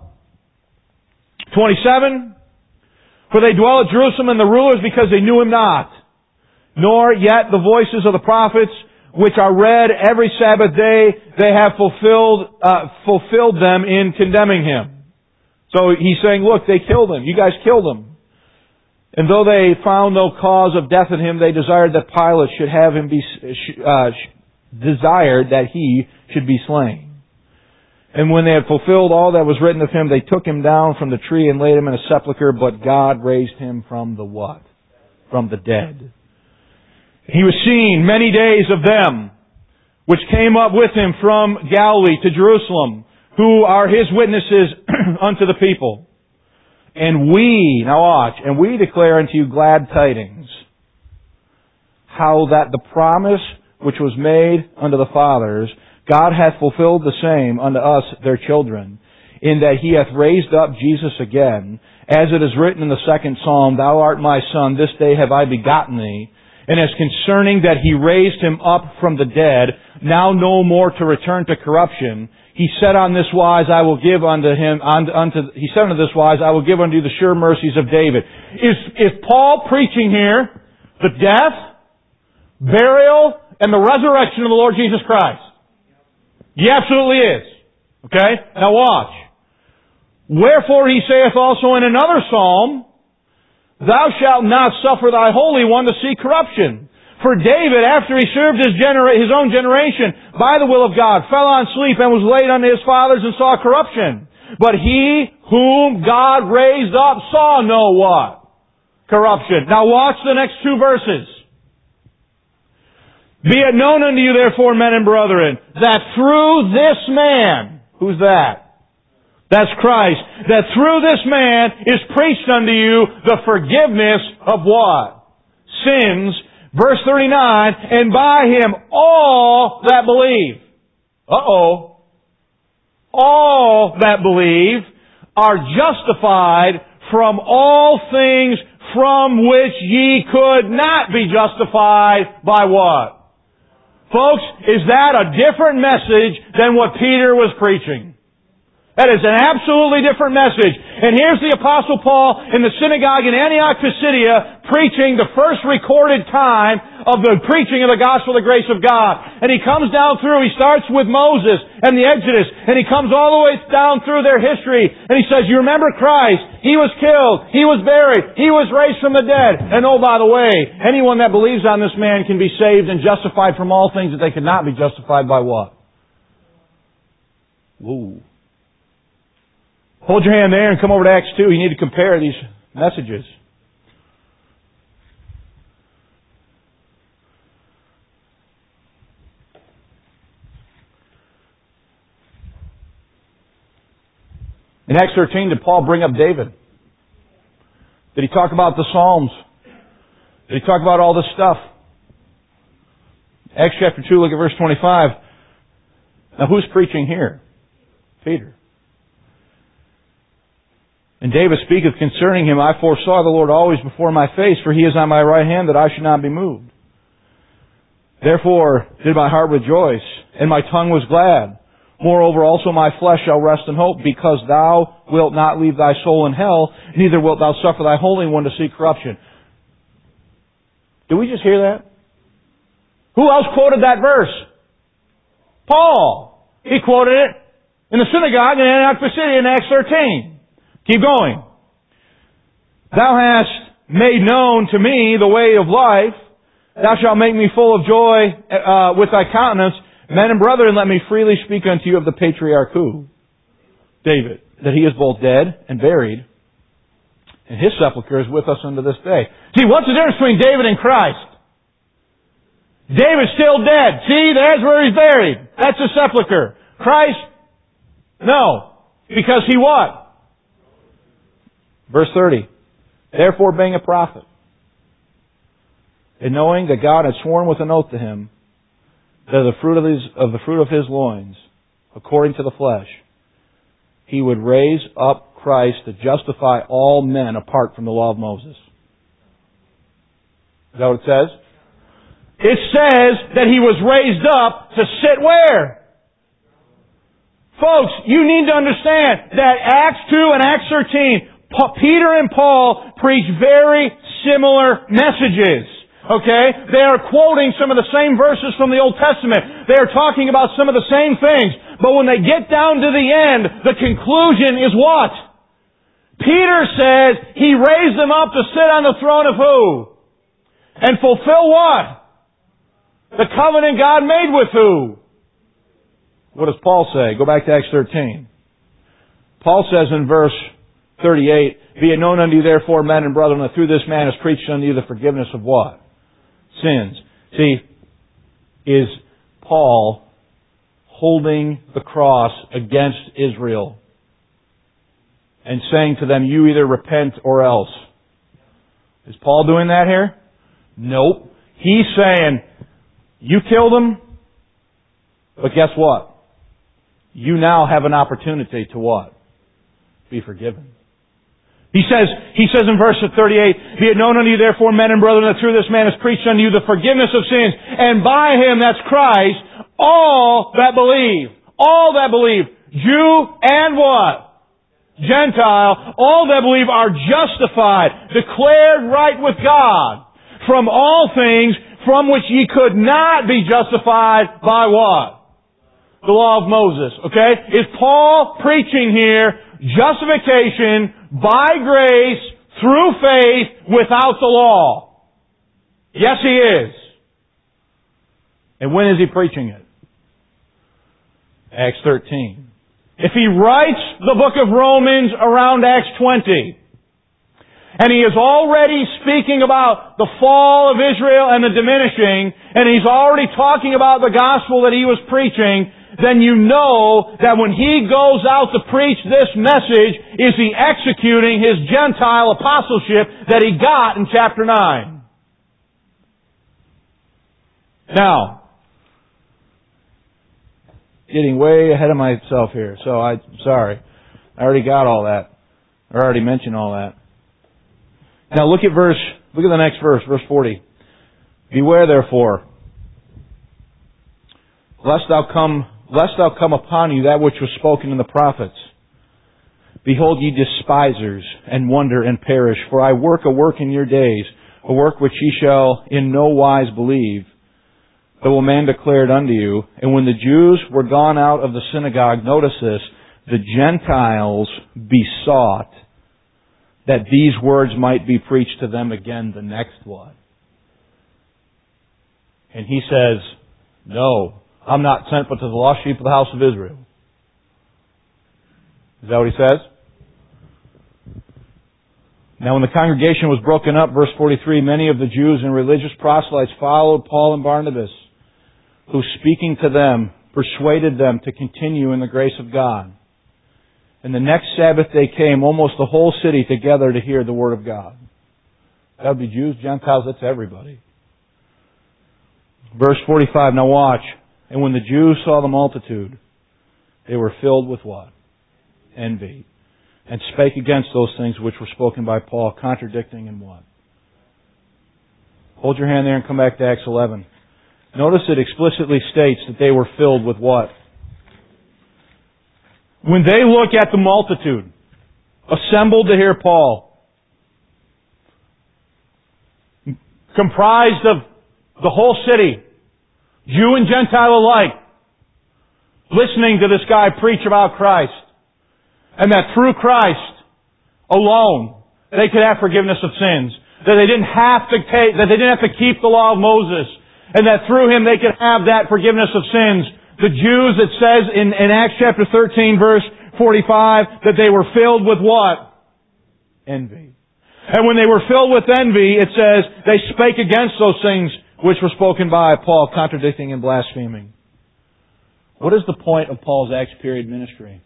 twenty-seven. For they dwell at Jerusalem and the rulers because they knew him not, nor yet the voices of the prophets, which are read every Sabbath day, they have fulfilled uh, fulfilled them in condemning him. So he's saying, look, they killed him. You guys killed him. And though they found no cause of death in him, they desired that Pilate should have him be uh, desired that he should be slain. And when they had fulfilled all that was written of him, they took him down from the tree and laid him in a sepulchre, but God raised him from the what? From the dead. He was seen many days of them, which came up with him from Galilee to Jerusalem, who are his witnesses unto the people. And we, now watch, and we declare unto you glad tidings, how that the promise which was made unto the fathers, God hath fulfilled the same unto us, their children, in that He hath raised up Jesus again, as it is written in the second Psalm, Thou art my Son, this day have I begotten thee. And as concerning that He raised Him up from the dead, now no more to return to corruption, He said on this wise, I will give unto Him, unto, unto He said unto this wise, I will give unto you the sure mercies of David. Is, is Paul preaching here the death, burial, and the resurrection of the Lord Jesus Christ? He absolutely is. Okay? Now watch. Wherefore he saith also in another psalm, Thou shalt not suffer thy Holy One to see corruption. For David, after he served his, genera- his own generation, by the will of God, fell on sleep and was laid unto his fathers and saw corruption. But he whom God raised up saw no what? Corruption. Now watch the next two verses. Be it known unto you, therefore, men and brethren, that through this man, who's that? That's Christ. That through this man is preached unto you the forgiveness of what? Sins. Verse thirty-nine, and by Him all that believe. Uh-oh. All that believe are justified from all things from which ye could not be justified by what? Folks, is that a different message than what Peter was preaching? That is an absolutely different message. And here's the Apostle Paul in the synagogue in Antioch, Pisidia, preaching the first recorded time of the preaching of the gospel of the grace of God. And he comes down through, he starts with Moses and the Exodus, and he comes all the way down through their history, and he says, you remember Christ, He was killed, He was buried, He was raised from the dead, and oh, by the way, anyone that believes on this man can be saved and justified from all things that they could not be justified by what? Whoa. Hold your hand there and come over to Acts two. You need to compare these messages. In Acts thirteen, did Paul bring up David? Did he talk about the Psalms? Did he talk about all this stuff? Acts chapter two, look at verse twenty-five. Now who's preaching here? Peter. And David speaketh concerning him, I foresaw the Lord always before my face, for he is on my right hand, that I should not be moved. Therefore did my heart rejoice, and my tongue was glad. Moreover also my flesh shall rest in hope, because thou wilt not leave thy soul in hell, neither wilt thou suffer thy Holy One to see corruption. Did we just hear that? Who else quoted that verse? Paul. He quoted it in the synagogue in Antioch Pisidia in Acts thirteen. Keep going. Thou hast made known to me the way of life. Thou shalt make me full of joy uh, with thy countenance. Men and brethren, let me freely speak unto you of the patriarch who? David. That he is both dead and buried, and his sepulchre is with us unto this day. See, what's the difference between David and Christ? David's still dead. See, there's where he's buried. That's his sepulchre. Christ, no. Because he what? Verse thirty. Therefore being a prophet, and knowing that God had sworn with an oath to him, that of the fruit of his, of the fruit of his loins, according to the flesh, he would raise up Christ to justify all men apart from the law of Moses. Is that what it says? It says that he was raised up to sit where? Folks, you need to understand that Acts two and Acts thirteen, Peter and Paul preach very similar messages. Okay? They are quoting some of the same verses from the Old Testament. They are talking about some of the same things. But when they get down to the end, the conclusion is what? Peter says he raised them up to sit on the throne of who? And fulfill what? The covenant God made with who? What does Paul say? Go back to Acts thirteen. Paul says in verse thirty-eight, be it known unto you therefore, men and brethren, that through this man is preached unto you the forgiveness of what? Sins. See, is Paul holding the cross against Israel and saying to them, you either repent or else? Is Paul doing that here? Nope. He's saying, you killed them, but guess what? You now have an opportunity to what? Be forgiven. He says, he says in verse thirty-eight, be it known unto you therefore, men and brethren, that through this man is preached unto you the forgiveness of sins, and by him, that's Christ, all that believe, all that believe, Jew and what? Gentile, all that believe are justified, declared right with God, from all things from which ye could not be justified by what? The law of Moses. Okay? Is Paul preaching here justification by grace through faith without the law? Yes, he is. And when is he preaching it? Acts thirteen. If he writes the book of Romans around Acts twenty, and he is already speaking about the fall of Israel and the diminishing, and he's already talking about the gospel that he was preaching, then you know that when he goes out to preach this message, is he executing his Gentile apostleship that he got in chapter nine. Now, getting way ahead of myself here, so I'm sorry. I already got all that. I already mentioned all that. Now look at verse, look at the next verse, verse forty. Beware therefore, lest thou come, lest thou come upon you that which was spoken in the prophets. Behold, ye despisers, and wonder and perish, for I work a work in your days, a work which ye shall in no wise believe, though a man declared unto you. And when the Jews were gone out of the synagogue, notice this, the Gentiles besought that these words might be preached to them again the next one. And he says, no, I'm not sent but to the lost sheep of the house of Israel. Is that what he says? Now when the congregation was broken up, verse forty-three, many of the Jews and religious proselytes followed Paul and Barnabas, who speaking to them, persuaded them to continue in the grace of God. And the next Sabbath they came, almost the whole city together to hear the Word of God. That would be Jews, Gentiles, that's everybody. Verse forty-five, now watch. And when the Jews saw the multitude, they were filled with what? Envy. And spake against those things which were spoken by Paul, contradicting in what? Hold your hand there and come back to Acts eleven. Notice it explicitly states that they were filled with what? When they look at the multitude assembled to hear Paul, comprised of the whole city, Jew and Gentile alike, listening to this guy preach about Christ, and that through Christ alone they could have forgiveness of sins, that they didn't have to take, that they didn't have to keep the law of Moses, and that through him they could have that forgiveness of sins. The Jews, it says in, in Acts chapter thirteen, verse forty-five, that they were filled with what? Envy. And when they were filled with envy, it says, they spake against those things which were spoken by Paul, contradicting and blaspheming. What is the point of Paul's Acts period ministry?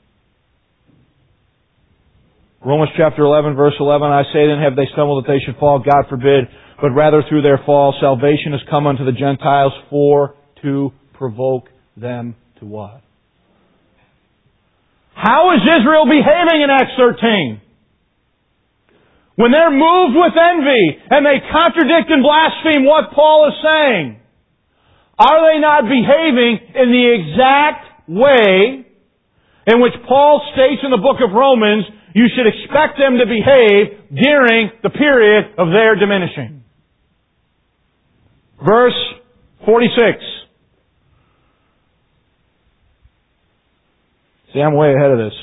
Romans chapter eleven, verse eleven, I say then, have they stumbled that they should fall? God forbid. But rather through their fall, salvation has come unto the Gentiles for to provoke them to what? How is Israel behaving in Acts thirteen? When they're moved with envy and they contradict and blaspheme what Paul is saying, are they not behaving in the exact way in which Paul states in the book of Romans you should expect them to behave during the period of their diminishing? Verse forty-six. See, I'm way ahead of this.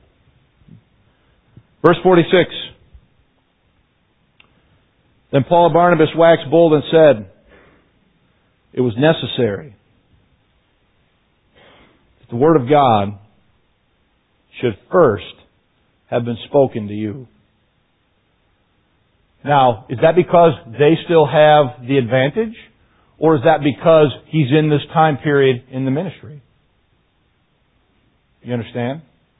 Verse forty-six. Then Paul and Barnabas waxed bold and said, it was necessary that the Word of God should first have been spoken to you. Now, is that because they still have the advantage? Or is that because he's in this time period in the ministry? You understand?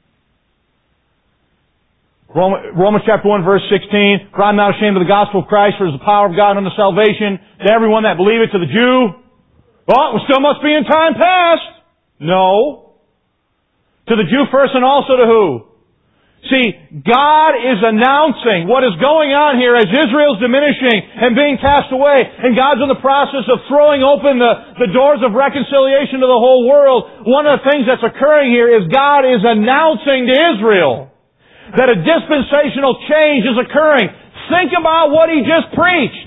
Romans chapter one, verse sixteen, for I am not ashamed of the gospel of Christ, for it is the power of God unto salvation to everyone that believeth, to the Jew. Well, it still must be in time past. No. To the Jew first and also to who? See, God is announcing what is going on here as Israel's diminishing and being cast away, and God's in the process of throwing open the, the doors of reconciliation to the whole world. One of the things that's occurring here is God is announcing to Israel that a dispensational change is occurring. Think about what He just preached.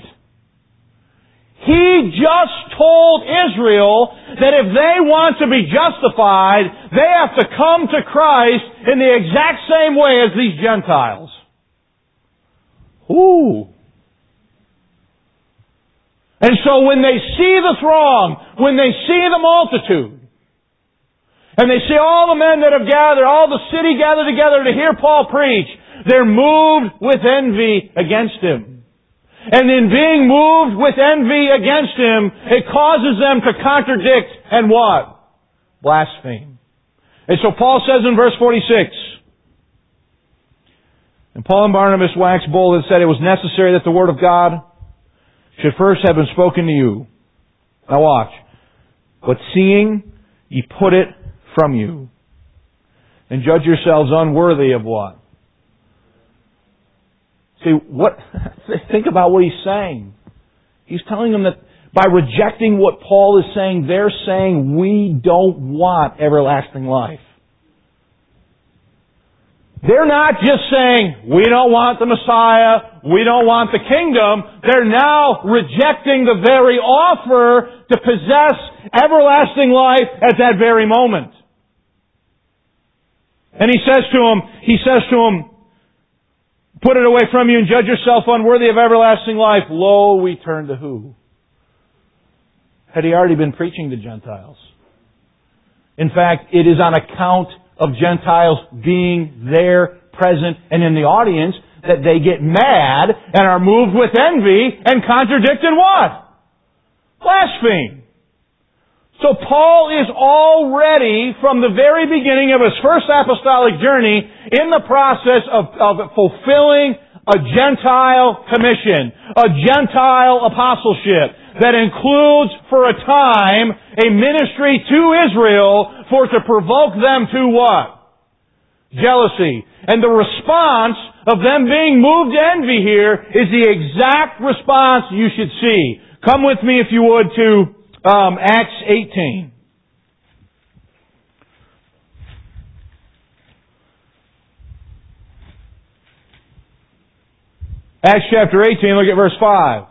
He just told Israel that if they want to be justified, they have to come to Christ in the exact same way as these Gentiles. Ooh. And so when they see the throng, when they see the multitude, and they see all the men that have gathered, all the city gathered together to hear Paul preach, they're moved with envy against him. And in being moved with envy against him, it causes them to contradict and what? Blaspheme. And so Paul says in verse forty-six, and Paul and Barnabas waxed bold and said it was necessary that the Word of God should first have been spoken to you. Now watch. But seeing ye put it from you, and judge yourselves unworthy of what? See, what, think about what he's saying. He's telling them that by rejecting what Paul is saying, they're saying we don't want everlasting life. They're not just saying we don't want the Messiah, we don't want the kingdom. They're now rejecting the very offer to possess everlasting life at that very moment. And he says to him, he says to him, put it away from you and judge yourself unworthy of everlasting life. Lo, we turn to who? Had he already been preaching to Gentiles? In fact, it is on account of Gentiles being there, present, and in the audience that they get mad and are moved with envy and contradict and what? Blaspheme. So Paul is already, from the very beginning of his first apostolic journey, in the process of, of fulfilling a Gentile commission, a Gentile apostleship that includes, for a time, a ministry to Israel for to provoke them to what? Jealousy. And the response of them being moved to envy here is the exact response you should see. Come with me, if you would, to Um, Acts eighteen. Acts chapter eighteen, look at verse five.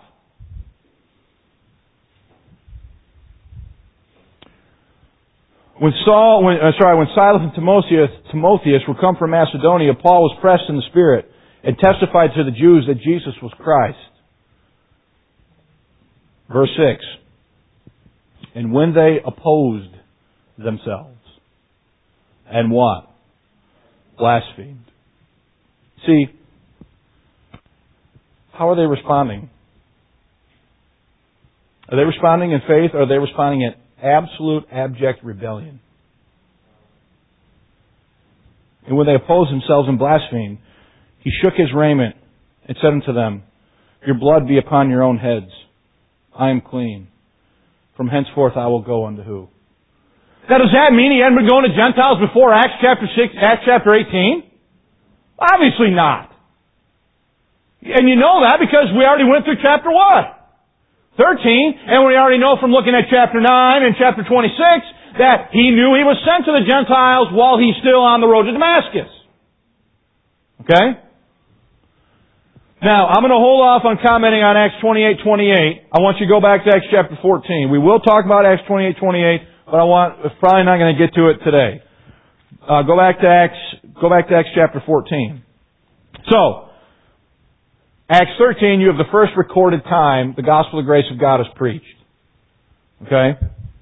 When Saul, when, uh, sorry, when Silas and Timotheus, Timotheus were come from Macedonia, Paul was pressed in the Spirit and testified to the Jews that Jesus was Christ. Verse six. And when they opposed themselves, and what? Blasphemed. See, how are they responding? Are they responding in faith, or are they responding in absolute, abject rebellion? And when they opposed themselves and blasphemed, he shook his raiment and said unto them, Your blood be upon your own heads. I am clean. From henceforth I will go unto who? Now does that mean he hadn't been going to Gentiles before Acts chapter six, Acts chapter eighteen? Obviously not. And you know that because we already went through chapter what? thirteen, and we already know from looking at chapter nine and chapter twenty-six that he knew he was sent to the Gentiles while he's still on the road to Damascus. Okay? Now, I'm going to hold off on commenting on Acts twenty-eight twenty-eight. I want you to go back to Acts chapter fourteen. We will talk about Acts twenty-eight twenty-eight, but I want, we're probably not going to get to it today. Uh, go back to Acts, go back to Acts chapter fourteen. So, Acts thirteen, you have the first recorded time the gospel of the grace of God is preached. Okay?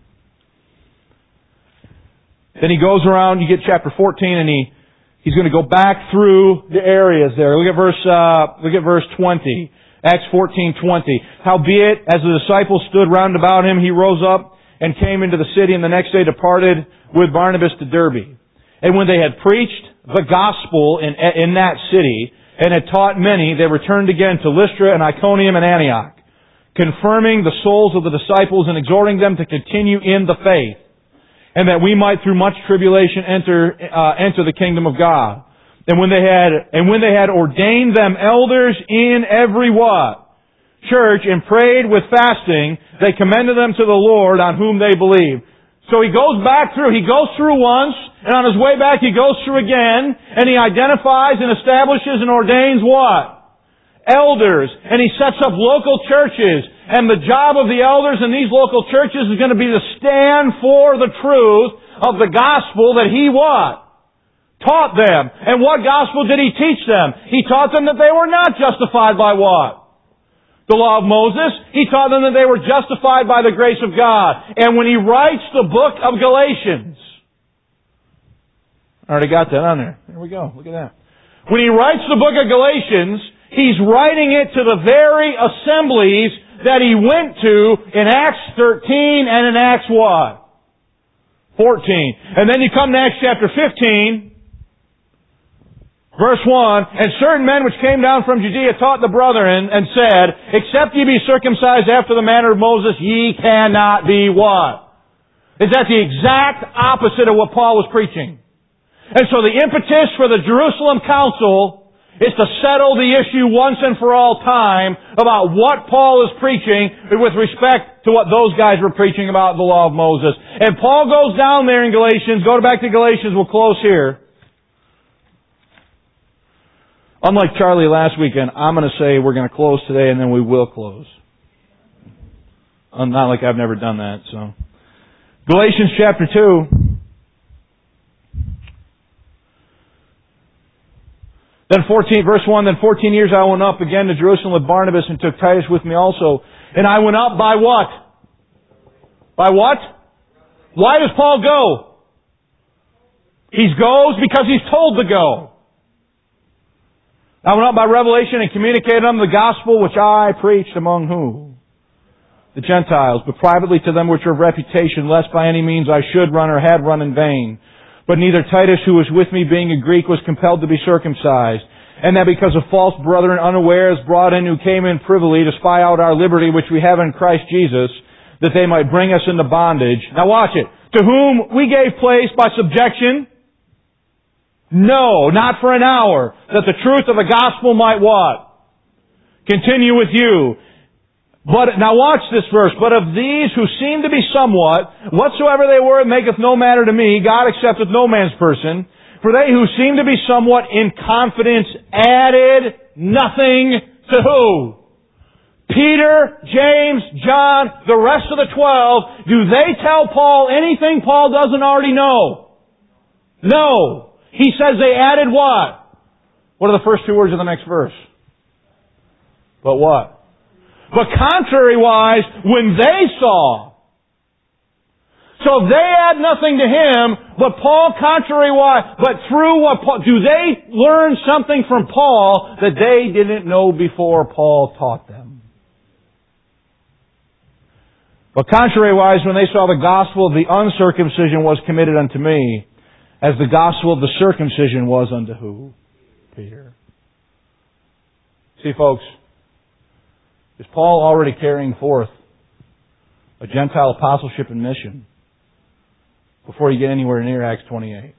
Then he goes around, you get chapter fourteen, and he He's going to go back through the areas there. Look at verse, uh, look at verse twenty. Acts fourteen twenty. Howbeit, as the disciples stood round about him, he rose up and came into the city, and the next day departed with Barnabas to Derbe. And when they had preached the gospel in, in that city, and had taught many, they returned again to Lystra and Iconium and Antioch, confirming the souls of the disciples and exhorting them to continue in the faith, and that we might through much tribulation enter uh, enter the kingdom of God. And when they had and when they had ordained them elders in every what? Church, and prayed with fasting, they commended them to the Lord on whom they believed. So he goes back through, he goes through once, and on his way back he goes through again, and he identifies and establishes and ordains what? Elders. And he sets up local churches. And the job of the elders in these local churches is going to be to stand for the truth of the gospel that he what? Taught them. And what gospel did he teach them? He taught them that they were not justified by what? The law of Moses. He taught them that they were justified by the grace of God. And when he writes the book of Galatians, I already got that on there. There we go. Look at that. When he writes the book of Galatians, he's writing it to the very assemblies that he went to in Acts thirteen and in Acts what? fourteen. And then you come to Acts chapter fifteen, verse one, and certain men which came down from Judea taught the brethren and said, Except ye be circumcised after the manner of Moses, ye cannot be what? Is that the exact opposite of what Paul was preaching? And so the impetus for the Jerusalem Council is to settle the issue once and for all time about what Paul is preaching with respect to what those guys were preaching about the law of Moses. And Paul goes down there in Galatians. Go back to Galatians. We'll close here. Unlike Charlie last weekend, I'm going to say we're going to close today and then we will close. Not like I've never done that, so. Galatians chapter two. Then fourteen, verse one, then fourteen years I went up again to Jerusalem with Barnabas and took Titus with me also. And I went up by what? By what? Why does Paul go? He goes because he's told to go. I went up by revelation and communicated unto them the gospel which I preached among who? the Gentiles, but privately to them which are of reputation, lest by any means I should run or had run in vain. But neither Titus, who was with me being a Greek, was compelled to be circumcised, and that because of false brethren unawares brought in who came in privily to spy out our liberty which we have in Christ Jesus, that they might bring us into bondage. Now watch it. To whom we gave place by subjection? No, not for an hour, that the truth of the gospel might what? Continue with you. But, now watch this verse. But of these who seem to be somewhat, whatsoever they were, it maketh no matter to me. God accepteth no man's person. For they who seem to be somewhat in confidence added nothing to who? Peter, James, John, the rest of the twelve. Do they tell Paul anything Paul doesn't already know? No. He says they added what? What are the first two words of the next verse? But what? But contrary-wise, when they saw. So they add nothing to him, but Paul contrary-wise, but through what Paul, do they learn something from Paul that they didn't know before Paul taught them? But contrary-wise, when they saw the gospel of the uncircumcision was committed unto me, as the gospel of the circumcision was unto who? Peter. See, folks, is Paul already carrying forth a Gentile apostleship and mission before you get anywhere near Acts twenty-eight?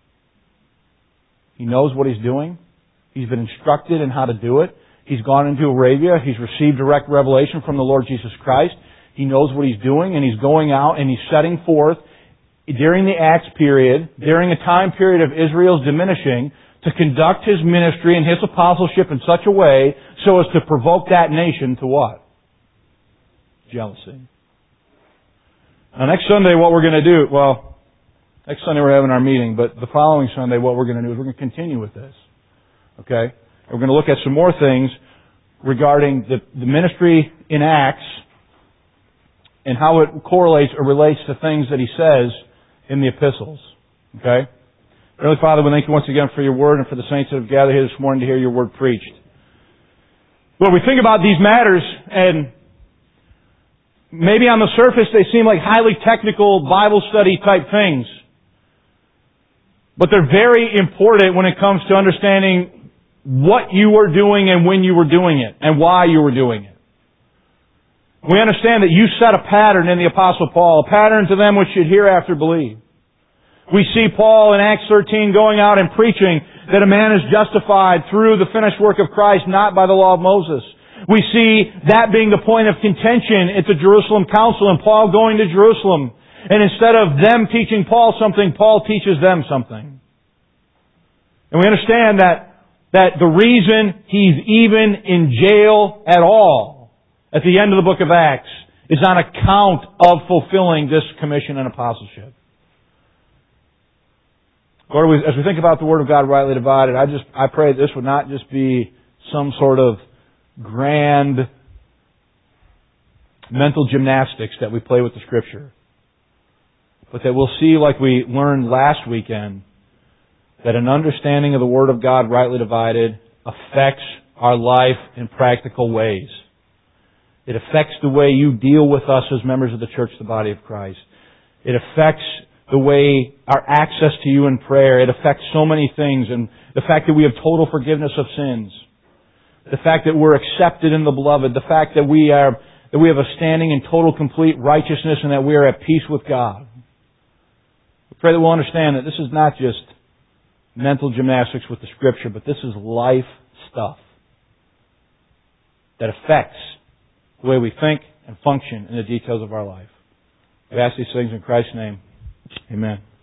He knows what he's doing. He's been instructed in how to do it. He's gone into Arabia. He's received direct revelation from the Lord Jesus Christ. He knows what he's doing, and he's going out and he's setting forth during the Acts period, during a time period of Israel's diminishing, to conduct his ministry and his apostleship in such a way so as to provoke that nation to what? Jealousy. Now next Sunday what we're going to do, well, next Sunday we're having our meeting, but the following Sunday what we're going to do is we're going to continue with this. Okay? We're going to look at some more things regarding the, the ministry in Acts and how it correlates or relates to things that he says in the epistles. Okay? Heavenly Father, we thank you once again for your word and for the saints that have gathered here this morning to hear your word preached. Lord, we think about these matters and maybe on the surface they seem like highly technical Bible study type things. But they're very important when it comes to understanding what you were doing and when you were doing it and why you were doing it. We understand that you set a pattern in the Apostle Paul, a pattern to them which should hereafter believe. We see Paul in Acts thirteen going out and preaching that a man is justified through the finished work of Christ, not by the law of Moses. We see that being the point of contention at the Jerusalem Council and Paul going to Jerusalem. And instead of them teaching Paul something, Paul teaches them something. And we understand that, that the reason he's even in jail at all at the end of the book of Acts is on account of fulfilling this commission and apostleship. Lord, as we think about the Word of God rightly divided, I just I pray this would not just be some sort of grand mental gymnastics that we play with the Scripture, but that we'll see, like we learned last weekend, that an understanding of the Word of God rightly divided affects our life in practical ways. It affects the way you deal with us as members of the church, the body of Christ. It affects the way our access to you in prayer. It affects so many things. And the fact that we have total forgiveness of sins. The fact that we're accepted in the beloved. The fact that we are, that we have a standing in total complete righteousness and that we are at peace with God. We pray that we'll understand that this is not just mental gymnastics with the Scripture, but this is life stuff that affects the way we think and function in the details of our life. We ask these things in Christ's name. Amen.